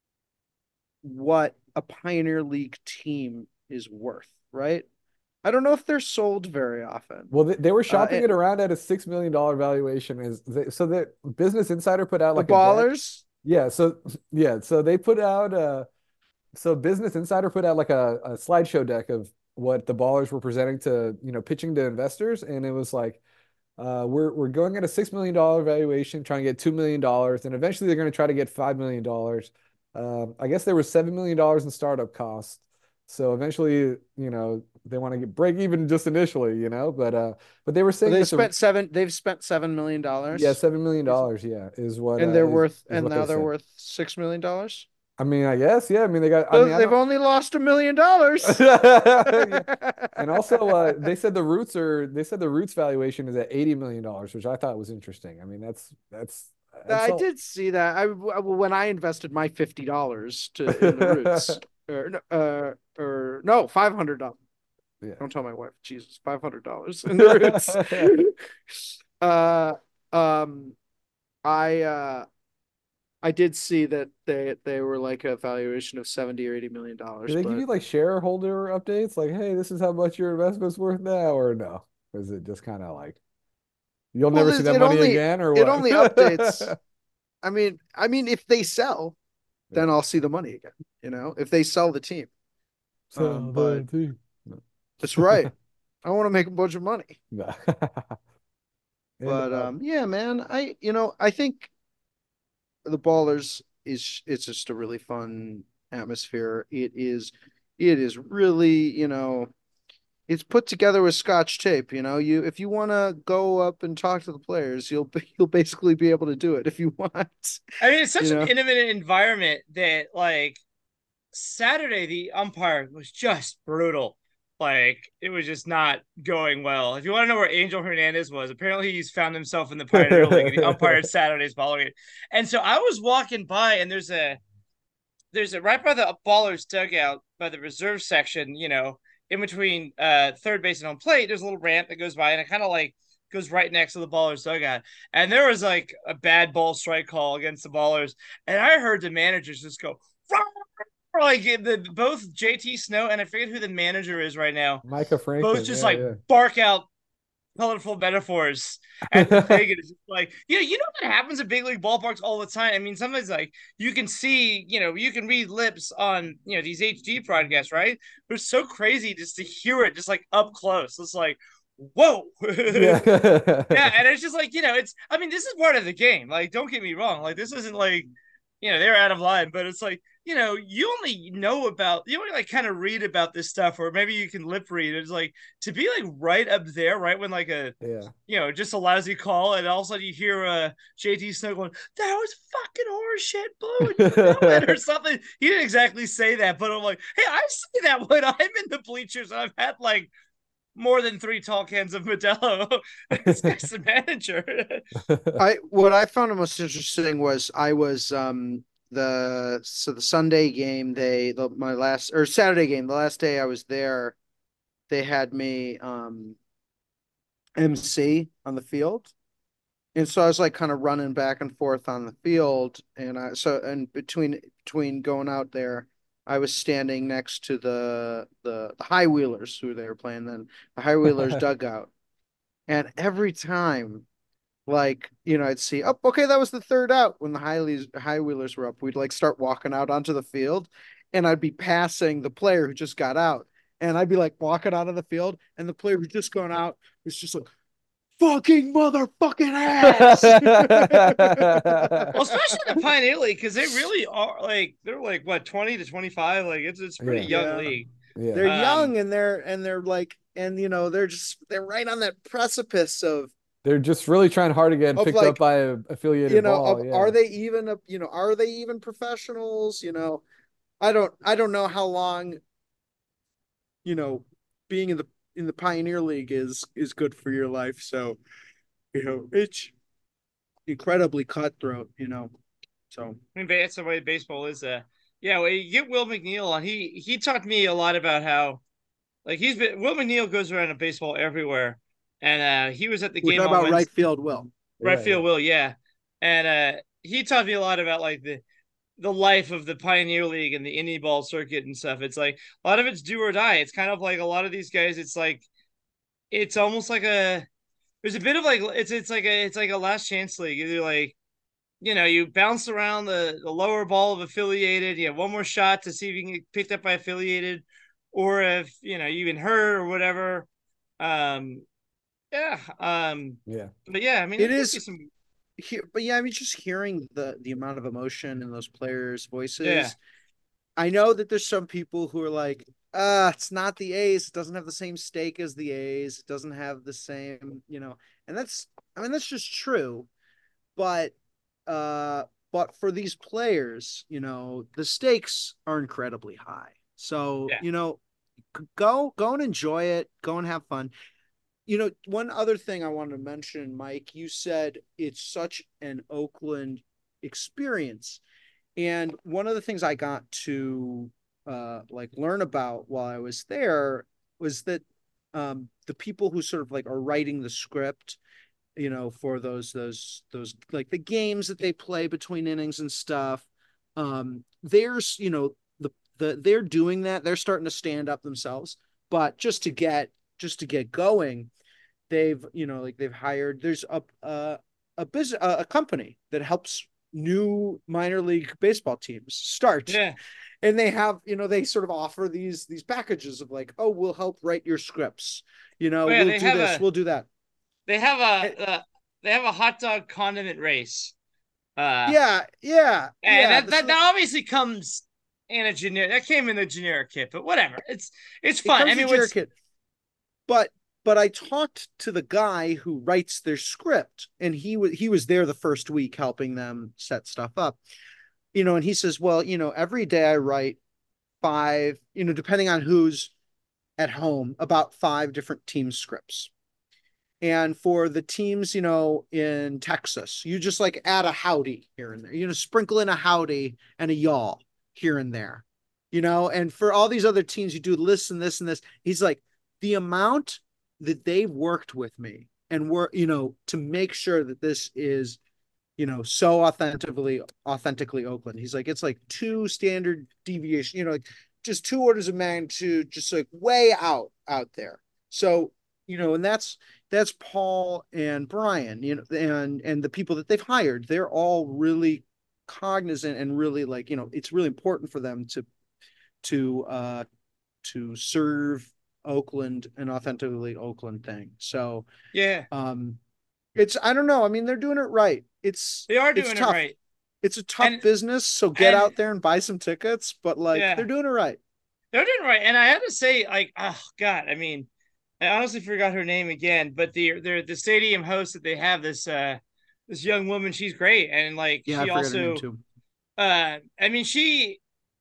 what a Pioneer League team is worth, right? I don't know if they're sold very often. Well, they, they were Uh, shopping and it around at a six million dollar valuation. Is they, so that Business Insider put out the like a deck. Ballers, Yeah. So yeah. So they put out uh so Business Insider put out like a, a slideshow deck of what the ballers were presenting to, you know, pitching to investors, and it was like, uh, we're we're going at a six million dollar valuation, trying to get two million dollars, and eventually they're going to try to get five million dollars. Um, I guess there was seven million dollars in startup costs. So eventually, you know, they want to get break even just initially, you know, but uh, but they were saying they that the, spent seven. They've spent seven million yeah, dollars, seven million dollars, yeah, is what and uh, they're is worth, is and what now they they're said. worth six million dollars. I mean, I guess, yeah. I mean, they got. I So mean, I they've don't. only lost a million dollars. Yeah. And also, uh, they said the roots are. They said the roots valuation is at eighty million dollars, which I thought was interesting. I mean, that's that's. that's I all, did see that. I when I invested my fifty dollars to in the roots, or uh, or no, five hundred dollars. Yeah. Don't tell my wife. Jesus, five hundred dollars in the roots. uh, um, I uh, I did see that they they were like a valuation of seventy or eighty million dollars. Do they but give you like shareholder updates? Like, hey, this is how much your investment's worth now, or no? Or is it just kind of like you'll well, never see that it money only again, or it what? only updates. I mean, I mean, if they sell, then Yeah. I'll see the money again. You know, if they sell the team. So Um, the but team. No. that's right. I want to make a bunch of money. No. And But uh, um, yeah, man, I you know I think the Ballers is it's just a really fun atmosphere. It is, it is really you know it's put together with Scotch tape. You know, you if you want to go up and talk to the players, you'll you'll basically be able to do it if you want. I mean, it's such You an know? intimate environment that like Saturday the umpire was just brutal. Like it was just not going well. If you want to know where Angel Hernandez was, apparently he's found himself in the Pioneer League and he umpired Saturday's following it. And so I was walking by and there's a there's a right by the Ballers dugout by the reserve section, you know, in between uh third base and home plate, there's a little ramp that goes by and it kind of like goes right next to the Ballers dugout. And there was like a bad ball strike call against the Ballers. And I heard the managers just go, like the both J T Snow and I forget who the manager is right now. Micah Franklin, Both just yeah, like yeah. bark out colorful metaphors at the thing. And it's just like, you know, you know what happens at big league ballparks all the time. I mean, sometimes like you can see, you know, you can read lips on, you know, these H D broadcasts, right? But it's so crazy just to hear it just like up close. It's like, whoa. Yeah. Yeah. And it's just like, you know, it's, I mean, this is part of the game. Like, don't get me wrong. Like, this isn't like, you know, they're out of line, but it's like, you know, you only know about, you only like kind of read about this stuff, or maybe you can lip read. It's like to be like right up there, right when like a, Yeah. you know, just a lousy call, and all of a sudden you hear uh, J T Snow going, "That was fucking horseshit, Blue," and you know it or something. He didn't exactly say that, but I'm like, hey, I say that when I'm in the bleachers and I've had like more than three tall cans of Modelo. This guy's the manager. I what I found most interesting was I was um the so the Sunday game they the, my last or Saturday game the last day I was there, they had me um M C on the field, and so I was like kind of running back and forth on the field, and I so and between between going out there, I was standing next to the the the High Wheelers who they were playing then, the High Wheelers dugout, and every time, like, you know, I'd see, oh, okay, that was the third out when the Highleys, high wheelers were up. We'd like start walking out onto the field, and I'd be passing the player who just got out. And I'd be like walking out of the field, and the player who's just gone out was just like, fucking motherfucking ass. Well, especially in the Pioneer League, because they really are like, they're like, what, twenty to twenty-five? Like, it's it's a pretty Yeah. young Yeah. league. Yeah. They're Um, young and they're and they're like, and you know, they're just they're right on that precipice of They're just really trying hard to get Of, picked like, up by a affiliated you know, ball. of, Yeah. are they even a, you know, are they even professionals? You know, I don't I don't know how long, you know, being in the in the Pioneer League is is good for your life. So, you know, it's incredibly cutthroat, you know. So I mean, that's the way baseball is. Uh, yeah, well, you get Will McNeil on. He he taught me a lot about how Like he's been Will McNeil goes around in baseball everywhere, and uh, he was at the We're game talking on about Wednesday. right field, Will. Right Yeah, field, yeah. Will, yeah, and uh, he taught me a lot about like the the life of the Pioneer League and the indie ball circuit and stuff. It's like a lot of it's do or die. It's kind of like a lot of these guys. It's like it's almost like a there's a bit of like it's it's like a it's like a last chance league. Either like you know you bounce around the the lower ball of affiliated. You have one more shot to see if you can get picked up by affiliated, or if you know you even hurt or whatever. Um, yeah. Um, Yeah. but yeah, I mean, It there could is- be some. He, but yeah, I mean, just hearing the the amount of emotion in those players' voices. Yeah. I know that there's some people who are like, uh, it's not the A's. It doesn't have the same stake as the A's. It doesn't have the same, you know, and that's, I mean, that's just true. But, uh, but for these players, you know, the stakes are incredibly high. So, Yeah. you know, go, go and enjoy it. Go and have fun. You know, one other thing I wanted to mention, Mike, you said it's such an Oakland experience. And one of the things I got to uh, like learn about while I was there was that um, the people who sort of like are writing the script, you know, for those those those like the games that they play between innings and stuff, um, there's you know the the they're doing that. They're starting to stand up themselves, but just to get just to get going, they've you know like they've hired. There's a a a business a, a company that helps new minor league baseball teams start. Yeah. And they have, you know, they sort of offer these these packages of like, oh, we'll help write your scripts. You know, Oh, yeah, we'll they do have this, a- we'll do that. They have a It- uh, they have a hot dog condiment race. Uh, Yeah, yeah, and yeah. that, this that is- that obviously comes in a generic. That came in the generic kit, but whatever. It's it's it fun. comes I mean, with what's, Jerry Kid. But but I talked to the guy who writes their script, and he was he was there the first week helping them set stuff up. You know, and he says, well, you know, every day I write five, you know, depending on who's at home, about five different team scripts. And for the teams, you know, in Texas, you just like add a howdy here and there, you know, sprinkle in a howdy and a y'all here and there, you know, and for all these other teams, you do this and this and this. He's like, the amount that they've worked with me and work, you know, to make sure that this is, you know, so authentically, authentically Oakland. He's like, it's like two standard deviation, you know, like just two orders of magnitude, just like way out, out there. So, you know, and that's, that's Paul and Brian, you know, and, and the people that they've hired, they're all really cognizant and really like, you know, it's really important for them to, to, uh, to serve Oakland an authentically Oakland thing. So, yeah, um, it's, I don't know. I mean, they're doing it right. It's, they are it's doing it tough. right. It's a tough And- business. So get and- out there and buy some tickets, but like Yeah. they're doing it right. They're doing it right. And I had to say, like, oh God, I mean, I honestly forgot her name again, but the the the stadium host that they have, this uh this young woman, she's great. And like Yeah, I she forgot her name also too. uh I mean she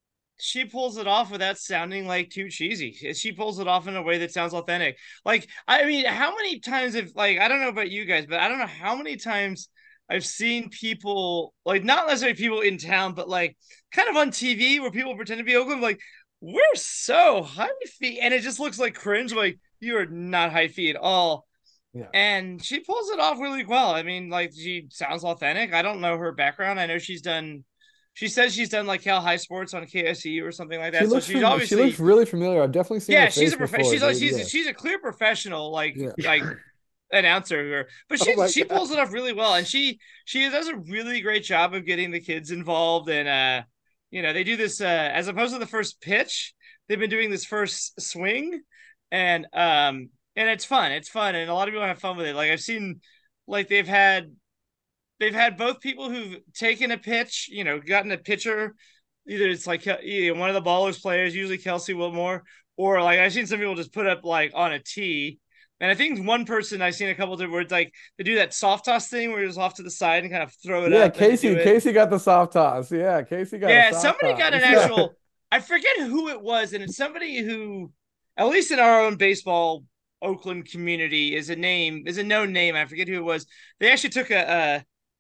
she pulls it off without sounding like too cheesy. She pulls it off in a way that sounds authentic. Like, I mean, how many times have, like, I don't know about you guys, but I don't know how many times I've seen people, like, not necessarily people in town, but like kind of on T V where people pretend to be Oakland, like, we're so high fee, and it just looks like cringe. Like, you are not high fee at all. Yeah. And she pulls it off really well. I mean, like, she sounds authentic. I don't know her background. I know she's done, she says she's done like Cal High Sports on K S E or something like that. She so looks she's fam- obviously, she looks really familiar. I've definitely seen yeah, her she's face a prof- before, she's a, dude. she's Yeah. a, she's a clear professional, like Yeah. like announcer. But Oh she my she God. pulls it off really well, and she she does a really great job of getting the kids involved. And uh, you know, they do this uh, as opposed to the first pitch, they've been doing this first swing, and um, and it's fun. It's fun, and a lot of people have fun with it. Like I've seen, like they've had. They've had both people who've taken a pitch, you know, gotten a pitcher. Either it's like you know, one of the Ballers players, usually Kelsey Wilmore, or like I've seen some people just put up like on a tee. And I think one person I've seen a couple of different words like they do that soft toss thing where you're just off to the side and kind of throw it Yeah, up. and they Casey. do it. Casey got the soft toss. Yeah, Casey got. Yeah, a soft somebody toss. got an actual. I forget who it was, and it's somebody who, at least in our own baseball Oakland community, is a name is a known name. I forget who it was. They actually took a. a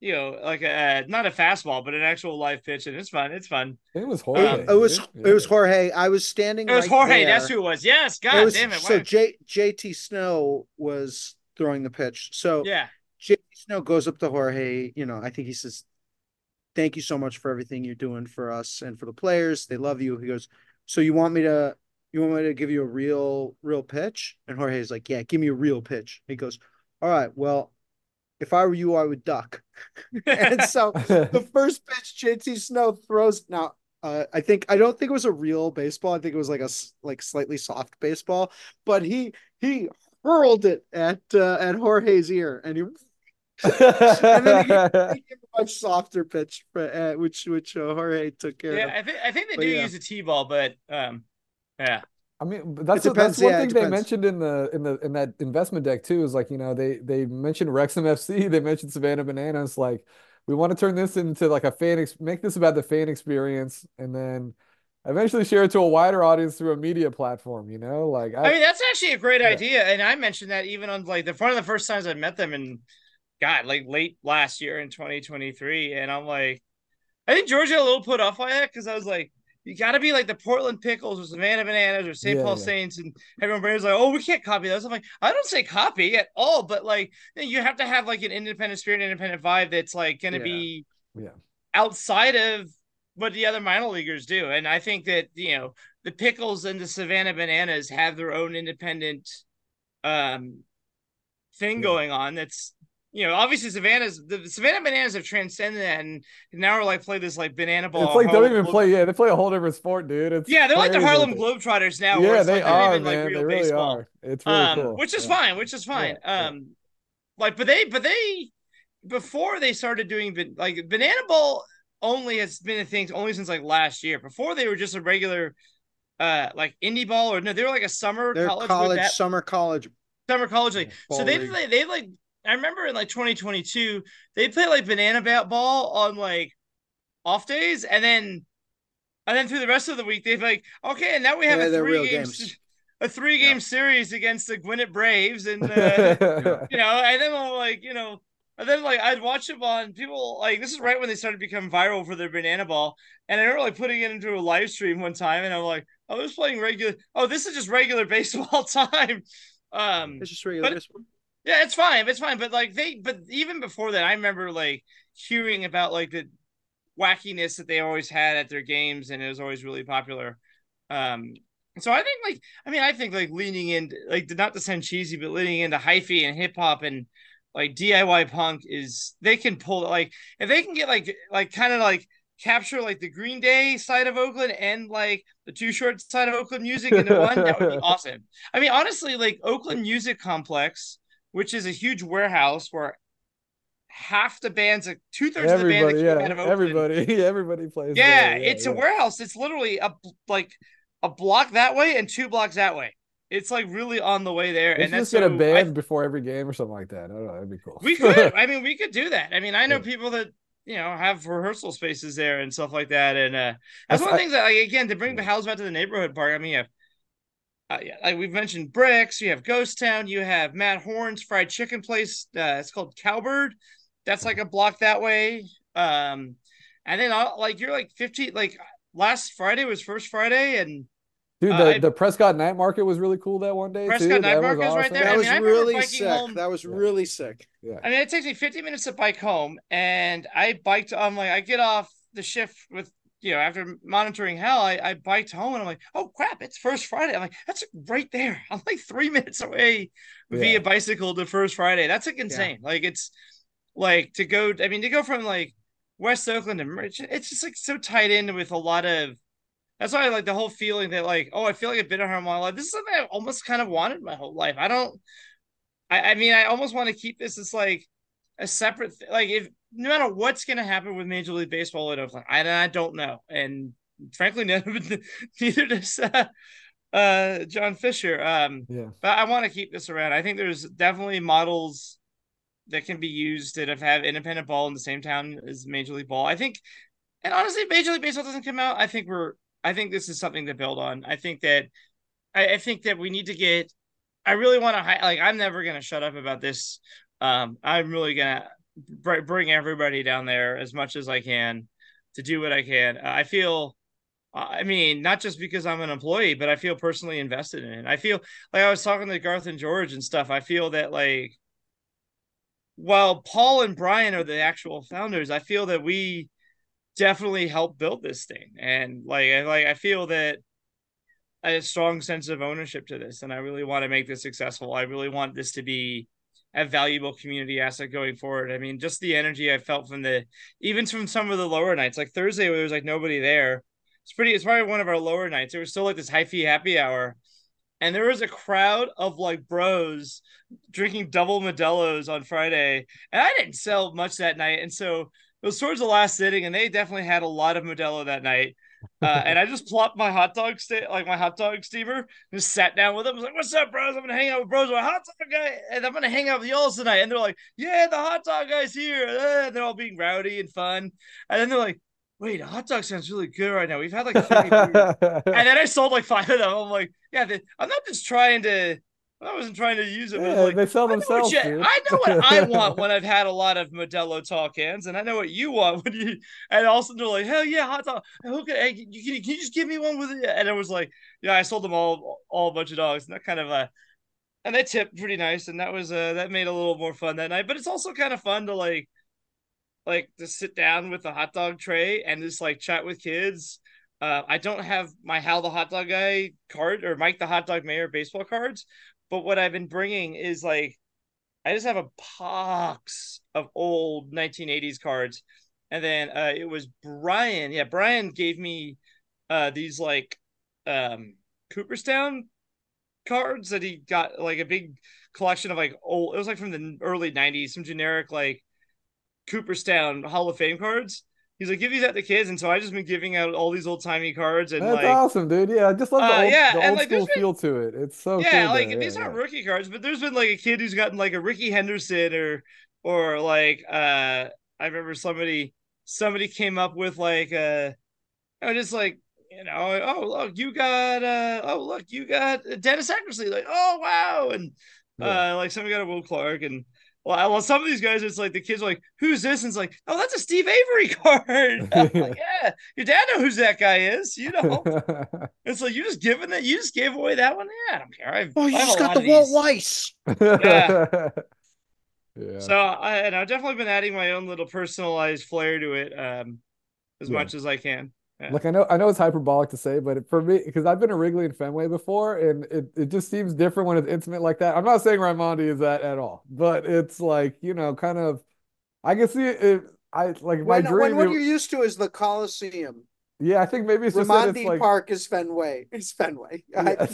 you know, like a not a fastball, but an actual live pitch, and it's fun. It's fun. It was Jorge. It, it was dude. it was Jorge. I was standing. It was right Jorge. there. That's who it was. Yes. God It was, damn it. so Why- J JT Snow was throwing the pitch. So yeah. J T Snow goes up to Jorge. You know, I think he says, "Thank you so much for everything you're doing for us and for the players. They love you." He goes, "So you want me to you want me to give you a real real pitch?" And Jorge's like, "Yeah, give me a real pitch." He goes, "All right, well, if I were you, I would duck." And so the first pitch J T Snow throws now. Uh, I think I don't think it was a real baseball. I think it was like a like slightly soft baseball, but he he hurled it at uh, at Jorge's ear, and he and then he gave, he gave a much softer pitch, for, uh, which which uh, Jorge took care Yeah, of. I think I think they But do yeah. use a T-ball, but um, yeah. I mean, but that's It depends, that's one yeah, it thing they depends. mentioned in the in the in that investment deck too. Is like, you know, they they mentioned Wrexham F C, they mentioned Savannah Bananas. Like, we want to turn this into like a fan, ex make this about the fan experience, and then eventually share it to a wider audience through a media platform. You know, like I mean, that's actually a great Yeah. idea, and I mentioned that even on like the one of the first times I met them in, God, like late last year in twenty twenty-three, and I'm like, I think Georgia a little put off by that because I was like, you got to be like the Portland Pickles or Savannah Bananas or Saint Yeah, Paul yeah. Saints, and everyone brings like, oh, we can't copy those. I'm like, I don't say copy at all, but like you have to have like an independent spirit, independent vibe that's like going to Yeah. be yeah. outside of what the other minor leaguers do. And I think that, you know, the Pickles and the Savannah Bananas have their own independent um thing Yeah. going on that's, you know, obviously Savannah's the Savannah Bananas have transcended that, and now we're like play this like banana ball. It's like don't Harlem even Globe- play. Yeah, they play a whole different sport, dude. It's Yeah, they're like the crazy. Harlem Globetrotters now. where Yeah, it's they like, they're not are, even, like, man. real They really baseball. are. It's really um, cool. which is Yeah. fine, which is fine. Yeah, yeah. Um, like, but they, but they, before they started doing ban- like banana ball only has been a thing only since like last year. Before they were just a regular, uh, like indie ball, or no, they were like a summer They're college, college, with that, summer college. summer college league. Ball So they league. they they like I remember in like twenty twenty-two they played like banana bat ball on like off days, and then and then through the rest of the week they've like, okay, and now we have Yeah, a they're three real game games. a three game Yeah. series against the Gwinnett Braves, and uh, you know, and then I'm like, you know, and then like I'd watch them on people like this is right when they started to become viral for their banana ball, and I remember like putting it into a live stream one time, and I'm like, I was playing regular. Oh, this is just regular baseball time. Um, It's just regular but- baseball. yeah, it's fine. It's fine. But like they, but even before that, I remember like hearing about like the wackiness that they always had at their games, and it was always really popular. Um, so I think like, I mean, I think like leaning into like not to sound cheesy, but leaning into hyphy and hip hop and like D I Y punk is they can pull like if they can get like like kind of like capture like the Green Day side of Oakland and like the Too Short side of Oakland music into one, that would be awesome. I mean, honestly, like Oakland Music Complex, which is a huge warehouse where half the bands, like two thirds of the bands Everybody, that yeah, came out of Oakland, everybody, everybody plays. yeah, there. it's yeah. a warehouse. It's literally a like a block that way and two blocks that way. It's like really on the way there, They and should that's just get a so- band I- before every game or something like that. I don't know. That'd be cool. we could. I mean, we could do that. I mean, I know Yeah. people that you know have rehearsal spaces there and stuff like that, and uh, that's I- one of the things that, like, again, to bring the Yeah. house back to the neighborhood park. I mean, you have, uh, yeah, like we've mentioned, Bricks. You have Ghost Town. You have Matt Horn's fried chicken place. Uh, it's called Cowbird. That's like a block that way. Um, and then uh, like you're like fifteen. Like last Friday was First Friday, and Dude, Uh, the, I- the Prescott Night Market was really cool that one day Prescott too. Night That Market was was right awesome. there. That I was mean, I remember really biking sick. home- That was Yeah. really sick. Yeah. I mean, it takes me fifteen minutes to bike home, and I biked. I'm like, I get off the shift with, you know, after monitoring hell, I, I biked home, and I'm like, oh crap, it's First Friday. I'm like, that's right there. I'm like three minutes away Yeah. via bicycle to First Friday. That's like insane. Like it's like to go. I mean, to go from like West Oakland to Merchant, it's just like so tied in with a lot of. That's why I like the whole feeling that like, oh, I feel like I've been around my life. This is something I almost kind of wanted my whole life. I don't. I, I mean, I almost want to keep this as like a separate, th- like if no matter what's going to happen with Major League Baseball in Oakland, I, I don't know, and frankly, neither, neither does uh, uh, John Fisher. Um, Yeah. but I want to keep this around. I think there's definitely models that can be used that have had independent ball in the same town as Major League Ball. I think, and honestly, if Major League Baseball doesn't come out, I think we're, I think this is something to build on. I think that, I, I think that we need to get. I really want to like. I'm never gonna shut up about this. Um, I'm really gonna br- bring everybody down there as much as I can to do what I can. I feel, I mean, not just because I'm an employee, but I feel personally invested in it. I feel like I was talking to Garth and George and stuff. I feel that like, while Paul and Brian are the actual founders, I feel that we definitely helped build this thing. And like, I like, I feel that I have a strong sense of ownership to this, and I really want to make this successful. I really want this to be a valuable community asset going forward. I mean, just the energy I felt from the, even from some of the lower nights, like Thursday, where there was like nobody there. It's pretty, it's probably one of our lower nights. There was still like this hyphy happy hour. And there was a crowd of like bros drinking double Modelo's on Friday. And I didn't sell much that night. And so it was towards the last sitting, and they definitely had a lot of Modelo that night. Uh, and I just plopped my hot dog sta- like my hot dog steamer, and just sat down with them. I was like, "What's up, bros? I'm gonna hang out with bros, my hot dog guy, and I'm gonna hang out with y'all tonight." And they're like, "Yeah, the hot dog guy's here." And they're all being rowdy and fun. And then they're like, "Wait, a hot dog sounds really good right now. We've had like thirty beers." And then I sold like five of them. I'm like, "Yeah, they, I'm not just trying to." I wasn't trying to use it. Yeah, like, they sell I themselves. You, dude. I know what I want when I've had a lot of Modelo tall cans, and I know what you want when you. And also they're like, "Hell yeah, hot dog! Okay, hey, can, you, can you just give me one with it?" And it was like, yeah, I sold them all, all a bunch of dogs, and that kind of uh, and they tipped pretty nice, and that was uh, that made it a little more fun that night. But it's also kind of fun to like, like to sit down with a hot dog tray and just like chat with kids. Uh, I don't have my Hal the Hot Dog Guy card or Mike the Hot Dog Mayor baseball cards. But what I've been bringing is like, I just have a box of old nineteen eighties cards. And then uh, it was Brian. Yeah, Brian gave me uh, these like um, Cooperstown cards that he got, like a big collection of like old, it was like from the early nineties, some generic like Cooperstown Hall of Fame cards. He's like, give these out to kids. And so I just been giving out all these old timey cards. And That's like, awesome, dude. Yeah, I just love the uh, old, yeah, the and old like, school been, feel to it. It's so yeah, cool. like there. these yeah, aren't yeah. rookie cards, but there's been like a kid who's gotten like a Ricky Henderson or or like uh I remember somebody somebody came up with like uh I just like, you know, oh look, you got uh oh look, you got Dennis Eckersley, like, oh wow, and uh yeah. like somebody got a Will Clark. And well, well, some of these guys, it's like the kids are like, who's this? And it's like, oh, that's a Steve Avery card. I'm like, yeah, your dad knows who that guy is. You know, it's like, you just giving that, you just gave away that one. Yeah, I don't care. I've, oh, you I just got the Walt Weiss. Yeah. Yeah. So I and I've definitely been adding my own little personalized flair to it, um, as yeah. much as I can. Yeah. Like I know, I know it's hyperbolic to say, but for me, because I've been to Wrigley and Fenway before, and it, it just seems different when it's intimate like that. I'm not saying Raimondi is that at all, but it's like, you know, kind of, I can see it. it I like my when, dream. When what you're used to is the Coliseum. Yeah, I think maybe it's just Raimondi it's like, Park is Fenway. It's Fenway. Yeah.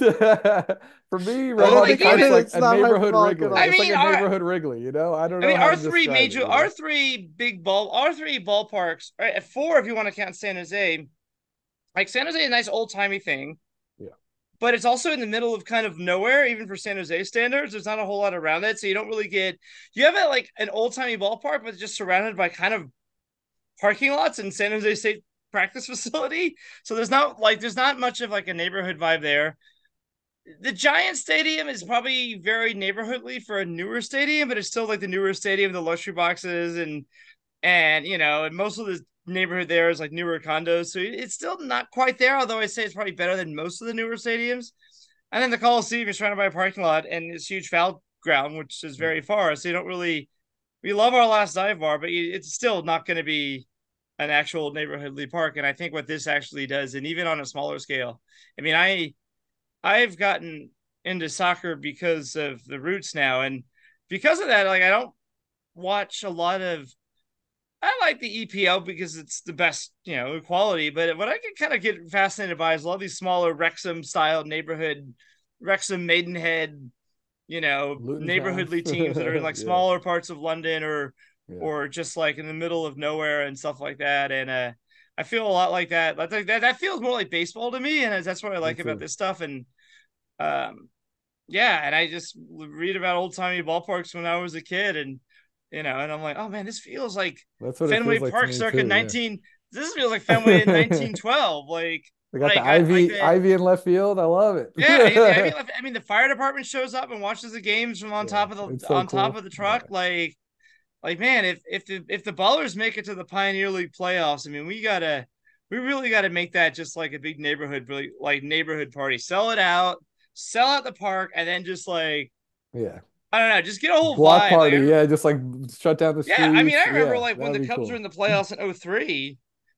For me, Raimondi Park is like a neighborhood Wrigley. I mean, it's like a our, neighborhood Wrigley. You know, I don't know. I mean, how our to three major, it, our three big ball, our three ballparks, right? Four if you want to count San Jose. Like San Jose is a nice old timey thing, yeah. But it's also in the middle of kind of nowhere, even for San Jose standards. There's not a whole lot around it, so you don't really get. You have a, like an old timey ballpark, but just surrounded by kind of parking lots and San Jose State practice facility. So there's not like there's not much of like a neighborhood vibe there. The Giants Stadium is probably very neighborhoodly for a newer stadium, but it's still like the newer stadium, the luxury boxes, and and you know, and most of the neighborhood there is like newer condos, so it's still not quite there, although I say it's probably better than most of the newer stadiums. And then the Coliseum is trying to buy a parking lot and it's huge foul ground, which is very far, so you don't really, we love our last dive bar, but it's still not going to be an actual neighborhoodly park. And I think what this actually does, and even on a smaller scale, I mean, I I've gotten into soccer because of the Roots now, and because of that, like I don't watch a lot of I like the E P L because it's the best, you know, quality. But what I can kind of get fascinated by is a lot of these smaller Wrexham-style neighborhood, Wrexham, Maidenhead, you know, Luton neighborhoodly teams that are in like yeah. smaller parts of London or yeah. or just like in the middle of nowhere and stuff like that. And uh, I feel a lot like that. Like that, that feels more like baseball to me, and that's what I like about this stuff. And um, yeah, and I just read about old timey ballparks when I was a kid, and. You know, and I'm like, oh man, this feels like That's what Fenway it feels Park like circa too, nineteen. Yeah. This feels like Fenway in nineteen twelve. Like they got like, the Ivy, like the, Ivy in left field. I love it. Yeah, I mean, I mean, the fire department shows up and watches the games from on yeah, top of the so on cool. top of the truck. Yeah. Like like, man, if if the if the Ballers make it to the Pioneer League playoffs, I mean, we gotta we really gotta make that just like a big neighborhood, really like neighborhood party. Sell it out, sell out the park, and then just like Yeah. I don't know, just get a whole Block vibe. party, like, yeah, just like shut down the streets. yeah, I mean, I remember Yeah, like when the that'd be Cubs cool. were in the playoffs in oh three.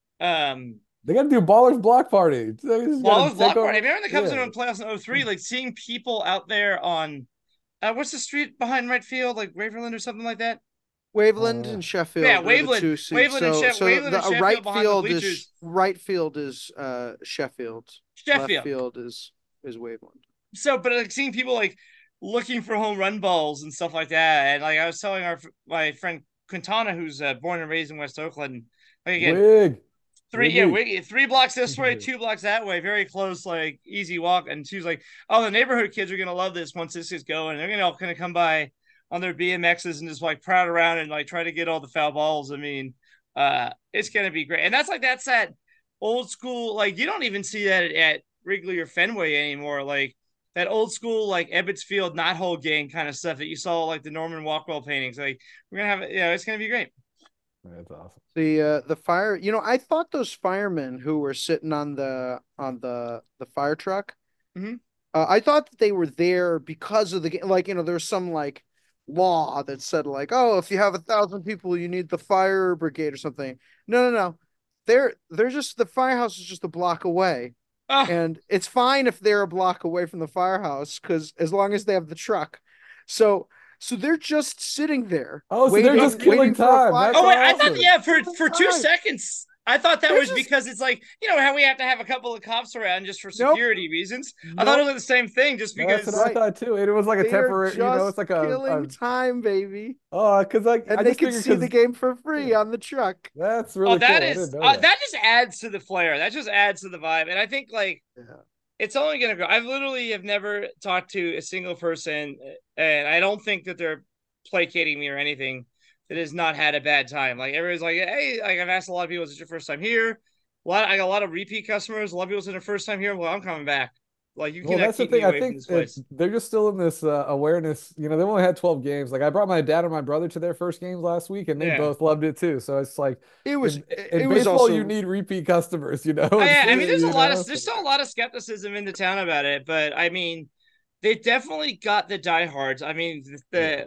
Um, They got to do Ballers block party. They just gotta Ballers take block over- party. I remember the Cubs Yeah. were in the playoffs in oh three, like seeing people out there on uh, what's the street behind right field, like Waverland or something like that. Waveland Uh, and Sheffield. yeah, are the Waveland- two seats. Waveland and so, Sheff- so Waveland the and Sheffield right behind the field is bleachers. right field is uh Sheffield. Sheffield. Left field is is Waveland. So, but like seeing people like looking for home run balls and stuff like that, and like I was telling our my friend Quintana, who's uh, born and raised in West Oakland, like again, Wig. three Wiggy. yeah, Wiggy, three blocks this way, Mhm. two blocks that way, very close, like easy walk. And she was like, "Oh, the neighborhood kids are gonna love this once this is going. They're gonna all kind of come by on their B M Xs and just like proud around and like try to get all the foul balls. I mean, uh, it's gonna be great. And that's like that's that old school. Like you don't even see that at, at Wrigley or Fenway anymore. Like that old school like Ebbets Field knot hole gang kind of stuff that you saw like the Norman Rockwell paintings. Like we're gonna have, you know, it's gonna be great. That's awesome. The uh the fire, you know, I thought those firemen who were sitting on the on the the fire truck, Mhm. uh, I thought that they were there because of the game. Like, you know, there's some like law that said like, oh, if you have a thousand people, you need the fire brigade or something. No, no, no. They're they're just the firehouse is just a block away. Oh, And it's fine if they're a block away from the firehouse because as long as they have the truck. So so they're just sitting there. Oh, so they're just killing waiting for a time. fire- That's oh wait, I awesome. thought yeah for for two Time. seconds. I thought that They're was just- because it's like, you know, how we have to have a couple of cops around just for Nope. security reasons. I thought it was the same thing just because That's what I thought too. And it was like a They are temporary, you know, just it's like a, killing a time, baby. oh, because like And I they just can figured see 'cause the game for free on the truck. that's really oh, that cool. I is didn't know uh, that. that just adds to the flair. That just adds to the vibe. And I think like Yeah. it's only gonna go. I've literally have never talked to a single person, and I don't think that they're placating me or anything, that has not had a bad time. Like everybody's like, hey, like I've asked a lot of people, is it your first time here? A lot, I got a lot of repeat customers. A lot of people, it's their first time here. Well, I'm coming back. Like you Well, cannot that's the keep me thing. I away from think this place. it's, they're just still in this uh, awareness. You know, they've only had twelve games. Like I brought my dad and my brother to their first games last week, and they Yeah. both loved it too. So it's like It was in, it, in it was baseball, also you need repeat customers. You know. Oh, yeah, I mean, It's, there's a you lot know, of there's so- still a lot of skepticism in the town about it, but I mean, they definitely got the diehards. I mean, the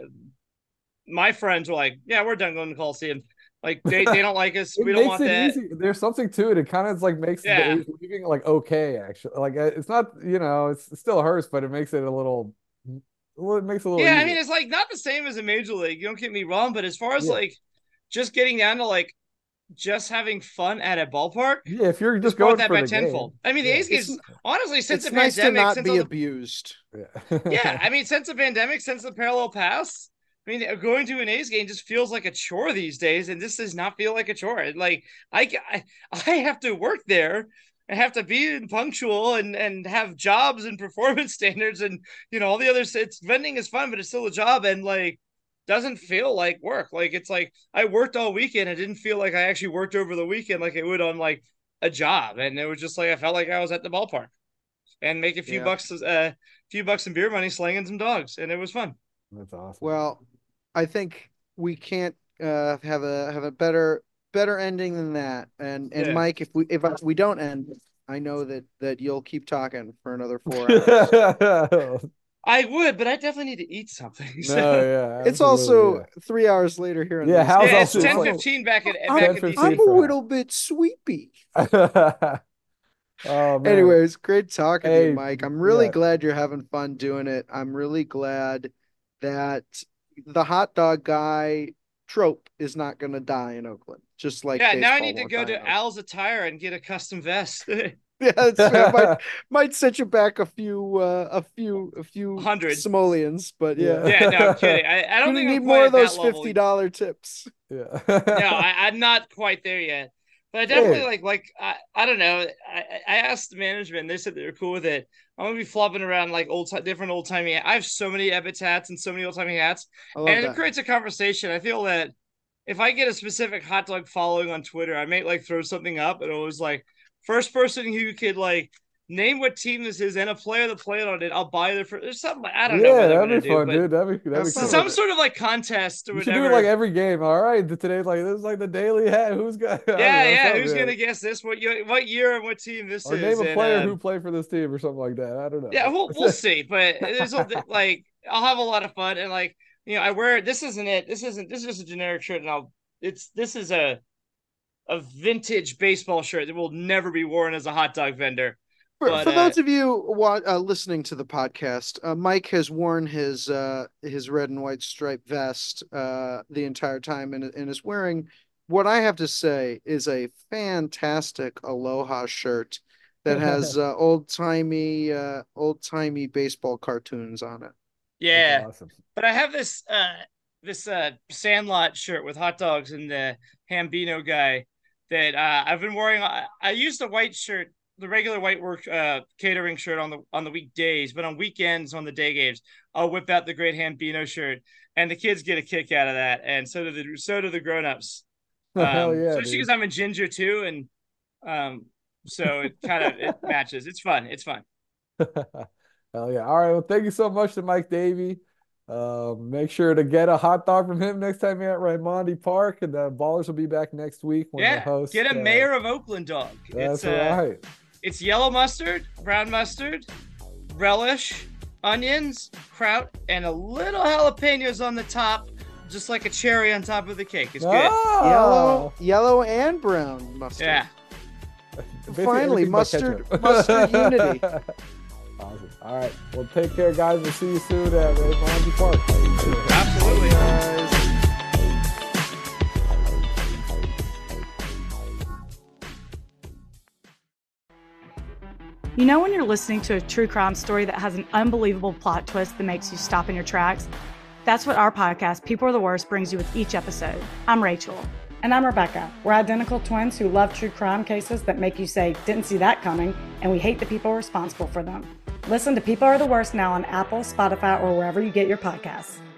my friends were like, yeah, we're done going to Coliseum. Like they, they don't like us. It We don't makes want it that. easy. There's something to it. It kind of like makes Yeah. the A's leaving like okay, actually. Like uh, it's not, you know, it's, it still hurts, but it makes it a little. Well, it makes it a little. Yeah, I easier. mean, it's like not the same as a major league. You don't get me wrong, but as far as Yeah. like just getting down to like just having fun at a ballpark, yeah, if you're just just brought going that for by the game. tenfold. I mean, the Yeah. A's games, honestly, since it's the nice to pandemic, not since be all the, abused. Yeah. yeah, I mean, since the pandemic, since the parallel pass, I mean, going to an A's game just feels like a chore these days, and this does not feel like a chore. Like I, I, I have to work there. I have to be punctual and and have jobs and performance standards, and you know all the others. It's vending is fun, but it's still a job, and like doesn't feel like work. Like it's like I worked all weekend. I didn't feel like I actually worked over the weekend like I would on like a job, and it was just like I felt like I was at the ballpark and make a few Yeah. bucks, a uh, few bucks in beer money, slinging some dogs, and it was fun. That's awesome. Well, I think we can't uh have a have a better better ending than that. And and Yeah. Mike, if we if we don't end, I know that that you'll keep talking for another four hours. no, I would, but I definitely need to eat something. So. yeah. It's absolutely, also three hours later here in Yeah, the how's Yeah, it's also ten like- fifteen back at I'm- back at ten D C. I'm fifteen. a for little bit sleepy. yeah. Oh man. Anyways, great talking to Hey, you, Mike. I'm really yeah. glad you're having fun doing it. I'm really glad that the hot dog guy trope is not going to die in Oakland. Just like Yeah, now I baseball need to won't go die to in Oakland. Al's Attire and get a custom vest. Yeah, that's fair. might, might set you back a few, uh, a few, a few Hundred. simoleons, but yeah, Yeah, no, I'm kidding. I, I don't you think need I'm more quite of those at that level. fifty dollar tips. Yeah. No, I, I'm not quite there yet. But I definitely Yeah. like like I, I don't know. I, I asked the management, and they said they were cool with it. I'm gonna be flopping around like old different old timey. I have so many Ebbets hats and so many old timey hats, I love and it that. creates a conversation. I feel that if I get a specific hot dog following on Twitter, I may like throw something up, and it was like first person who could like name what team this is and a player that played on it. I'll buy their. There's something I don't yeah, know. What that'd be do, fun, dude. That'd be that'd be Some cool. Some sort of like contest or you whatever. should do it like every game. All right, today like this is like the daily hat. Who's got? Yeah, yeah. Who's good. gonna guess this? What year? What year and what team this or is? name a and, player uh, who played for this team or something like that. I don't know. Yeah, we'll we'll see. But there's a, like I'll have a lot of fun and like you know I wear this isn't it. This isn't this is just a generic shirt and I'll it's this is a a vintage baseball shirt that will never be worn as a hot dog vendor. For, But, for uh, those of you wa- uh, listening to the podcast, uh, Mike has worn his uh, his red and white striped vest uh, the entire time, and, and is wearing what I have to say is a fantastic Aloha shirt that has uh, old timey uh, old timey baseball cartoons on it. Yeah, That's awesome. but I have this uh this uh Sandlot shirt with hot dogs and the Hambino guy that uh I've been wearing. I, I used the white shirt, the regular white work uh catering shirt on the on the weekdays, but on weekends on the day games, I'll whip out the great Hambino shirt, and the kids get a kick out of that, and so do the so do the grown-ups. Um, Hell yeah, especially dude. because I'm a ginger too, and um so it kind of it matches. It's fun. It's fun. Hell yeah. All right. Well, thank you so much to Mike Davey. Um, make sure to get a hot dog from him next time you're at Raimondi Park, and the Ballers will be back next week when the Yeah, host. get a uh, Mayor of Oakland dog. That's it's, uh, right. It's yellow mustard, brown mustard, relish, onions, kraut, and a little jalapenos on the top, just like a cherry on top of the cake. It's good. Oh! Yellow, yellow, and brown mustard. Yeah. Basically Finally, everything but mustard, ketchup. mustard unity. Awesome. All right. Well, take care, guys. We'll see you soon at Raimondi Park. Absolutely. You know when you're listening to a true crime story that has an unbelievable plot twist that makes you stop in your tracks? That's what our podcast, People Are the Worst, brings you with each episode. I'm Rachel. And I'm Rebecca. We're identical twins who love true crime cases that make you say, didn't see that coming, and we hate the people responsible for them. Listen to People Are the Worst now on Apple, Spotify, or wherever you get your podcasts.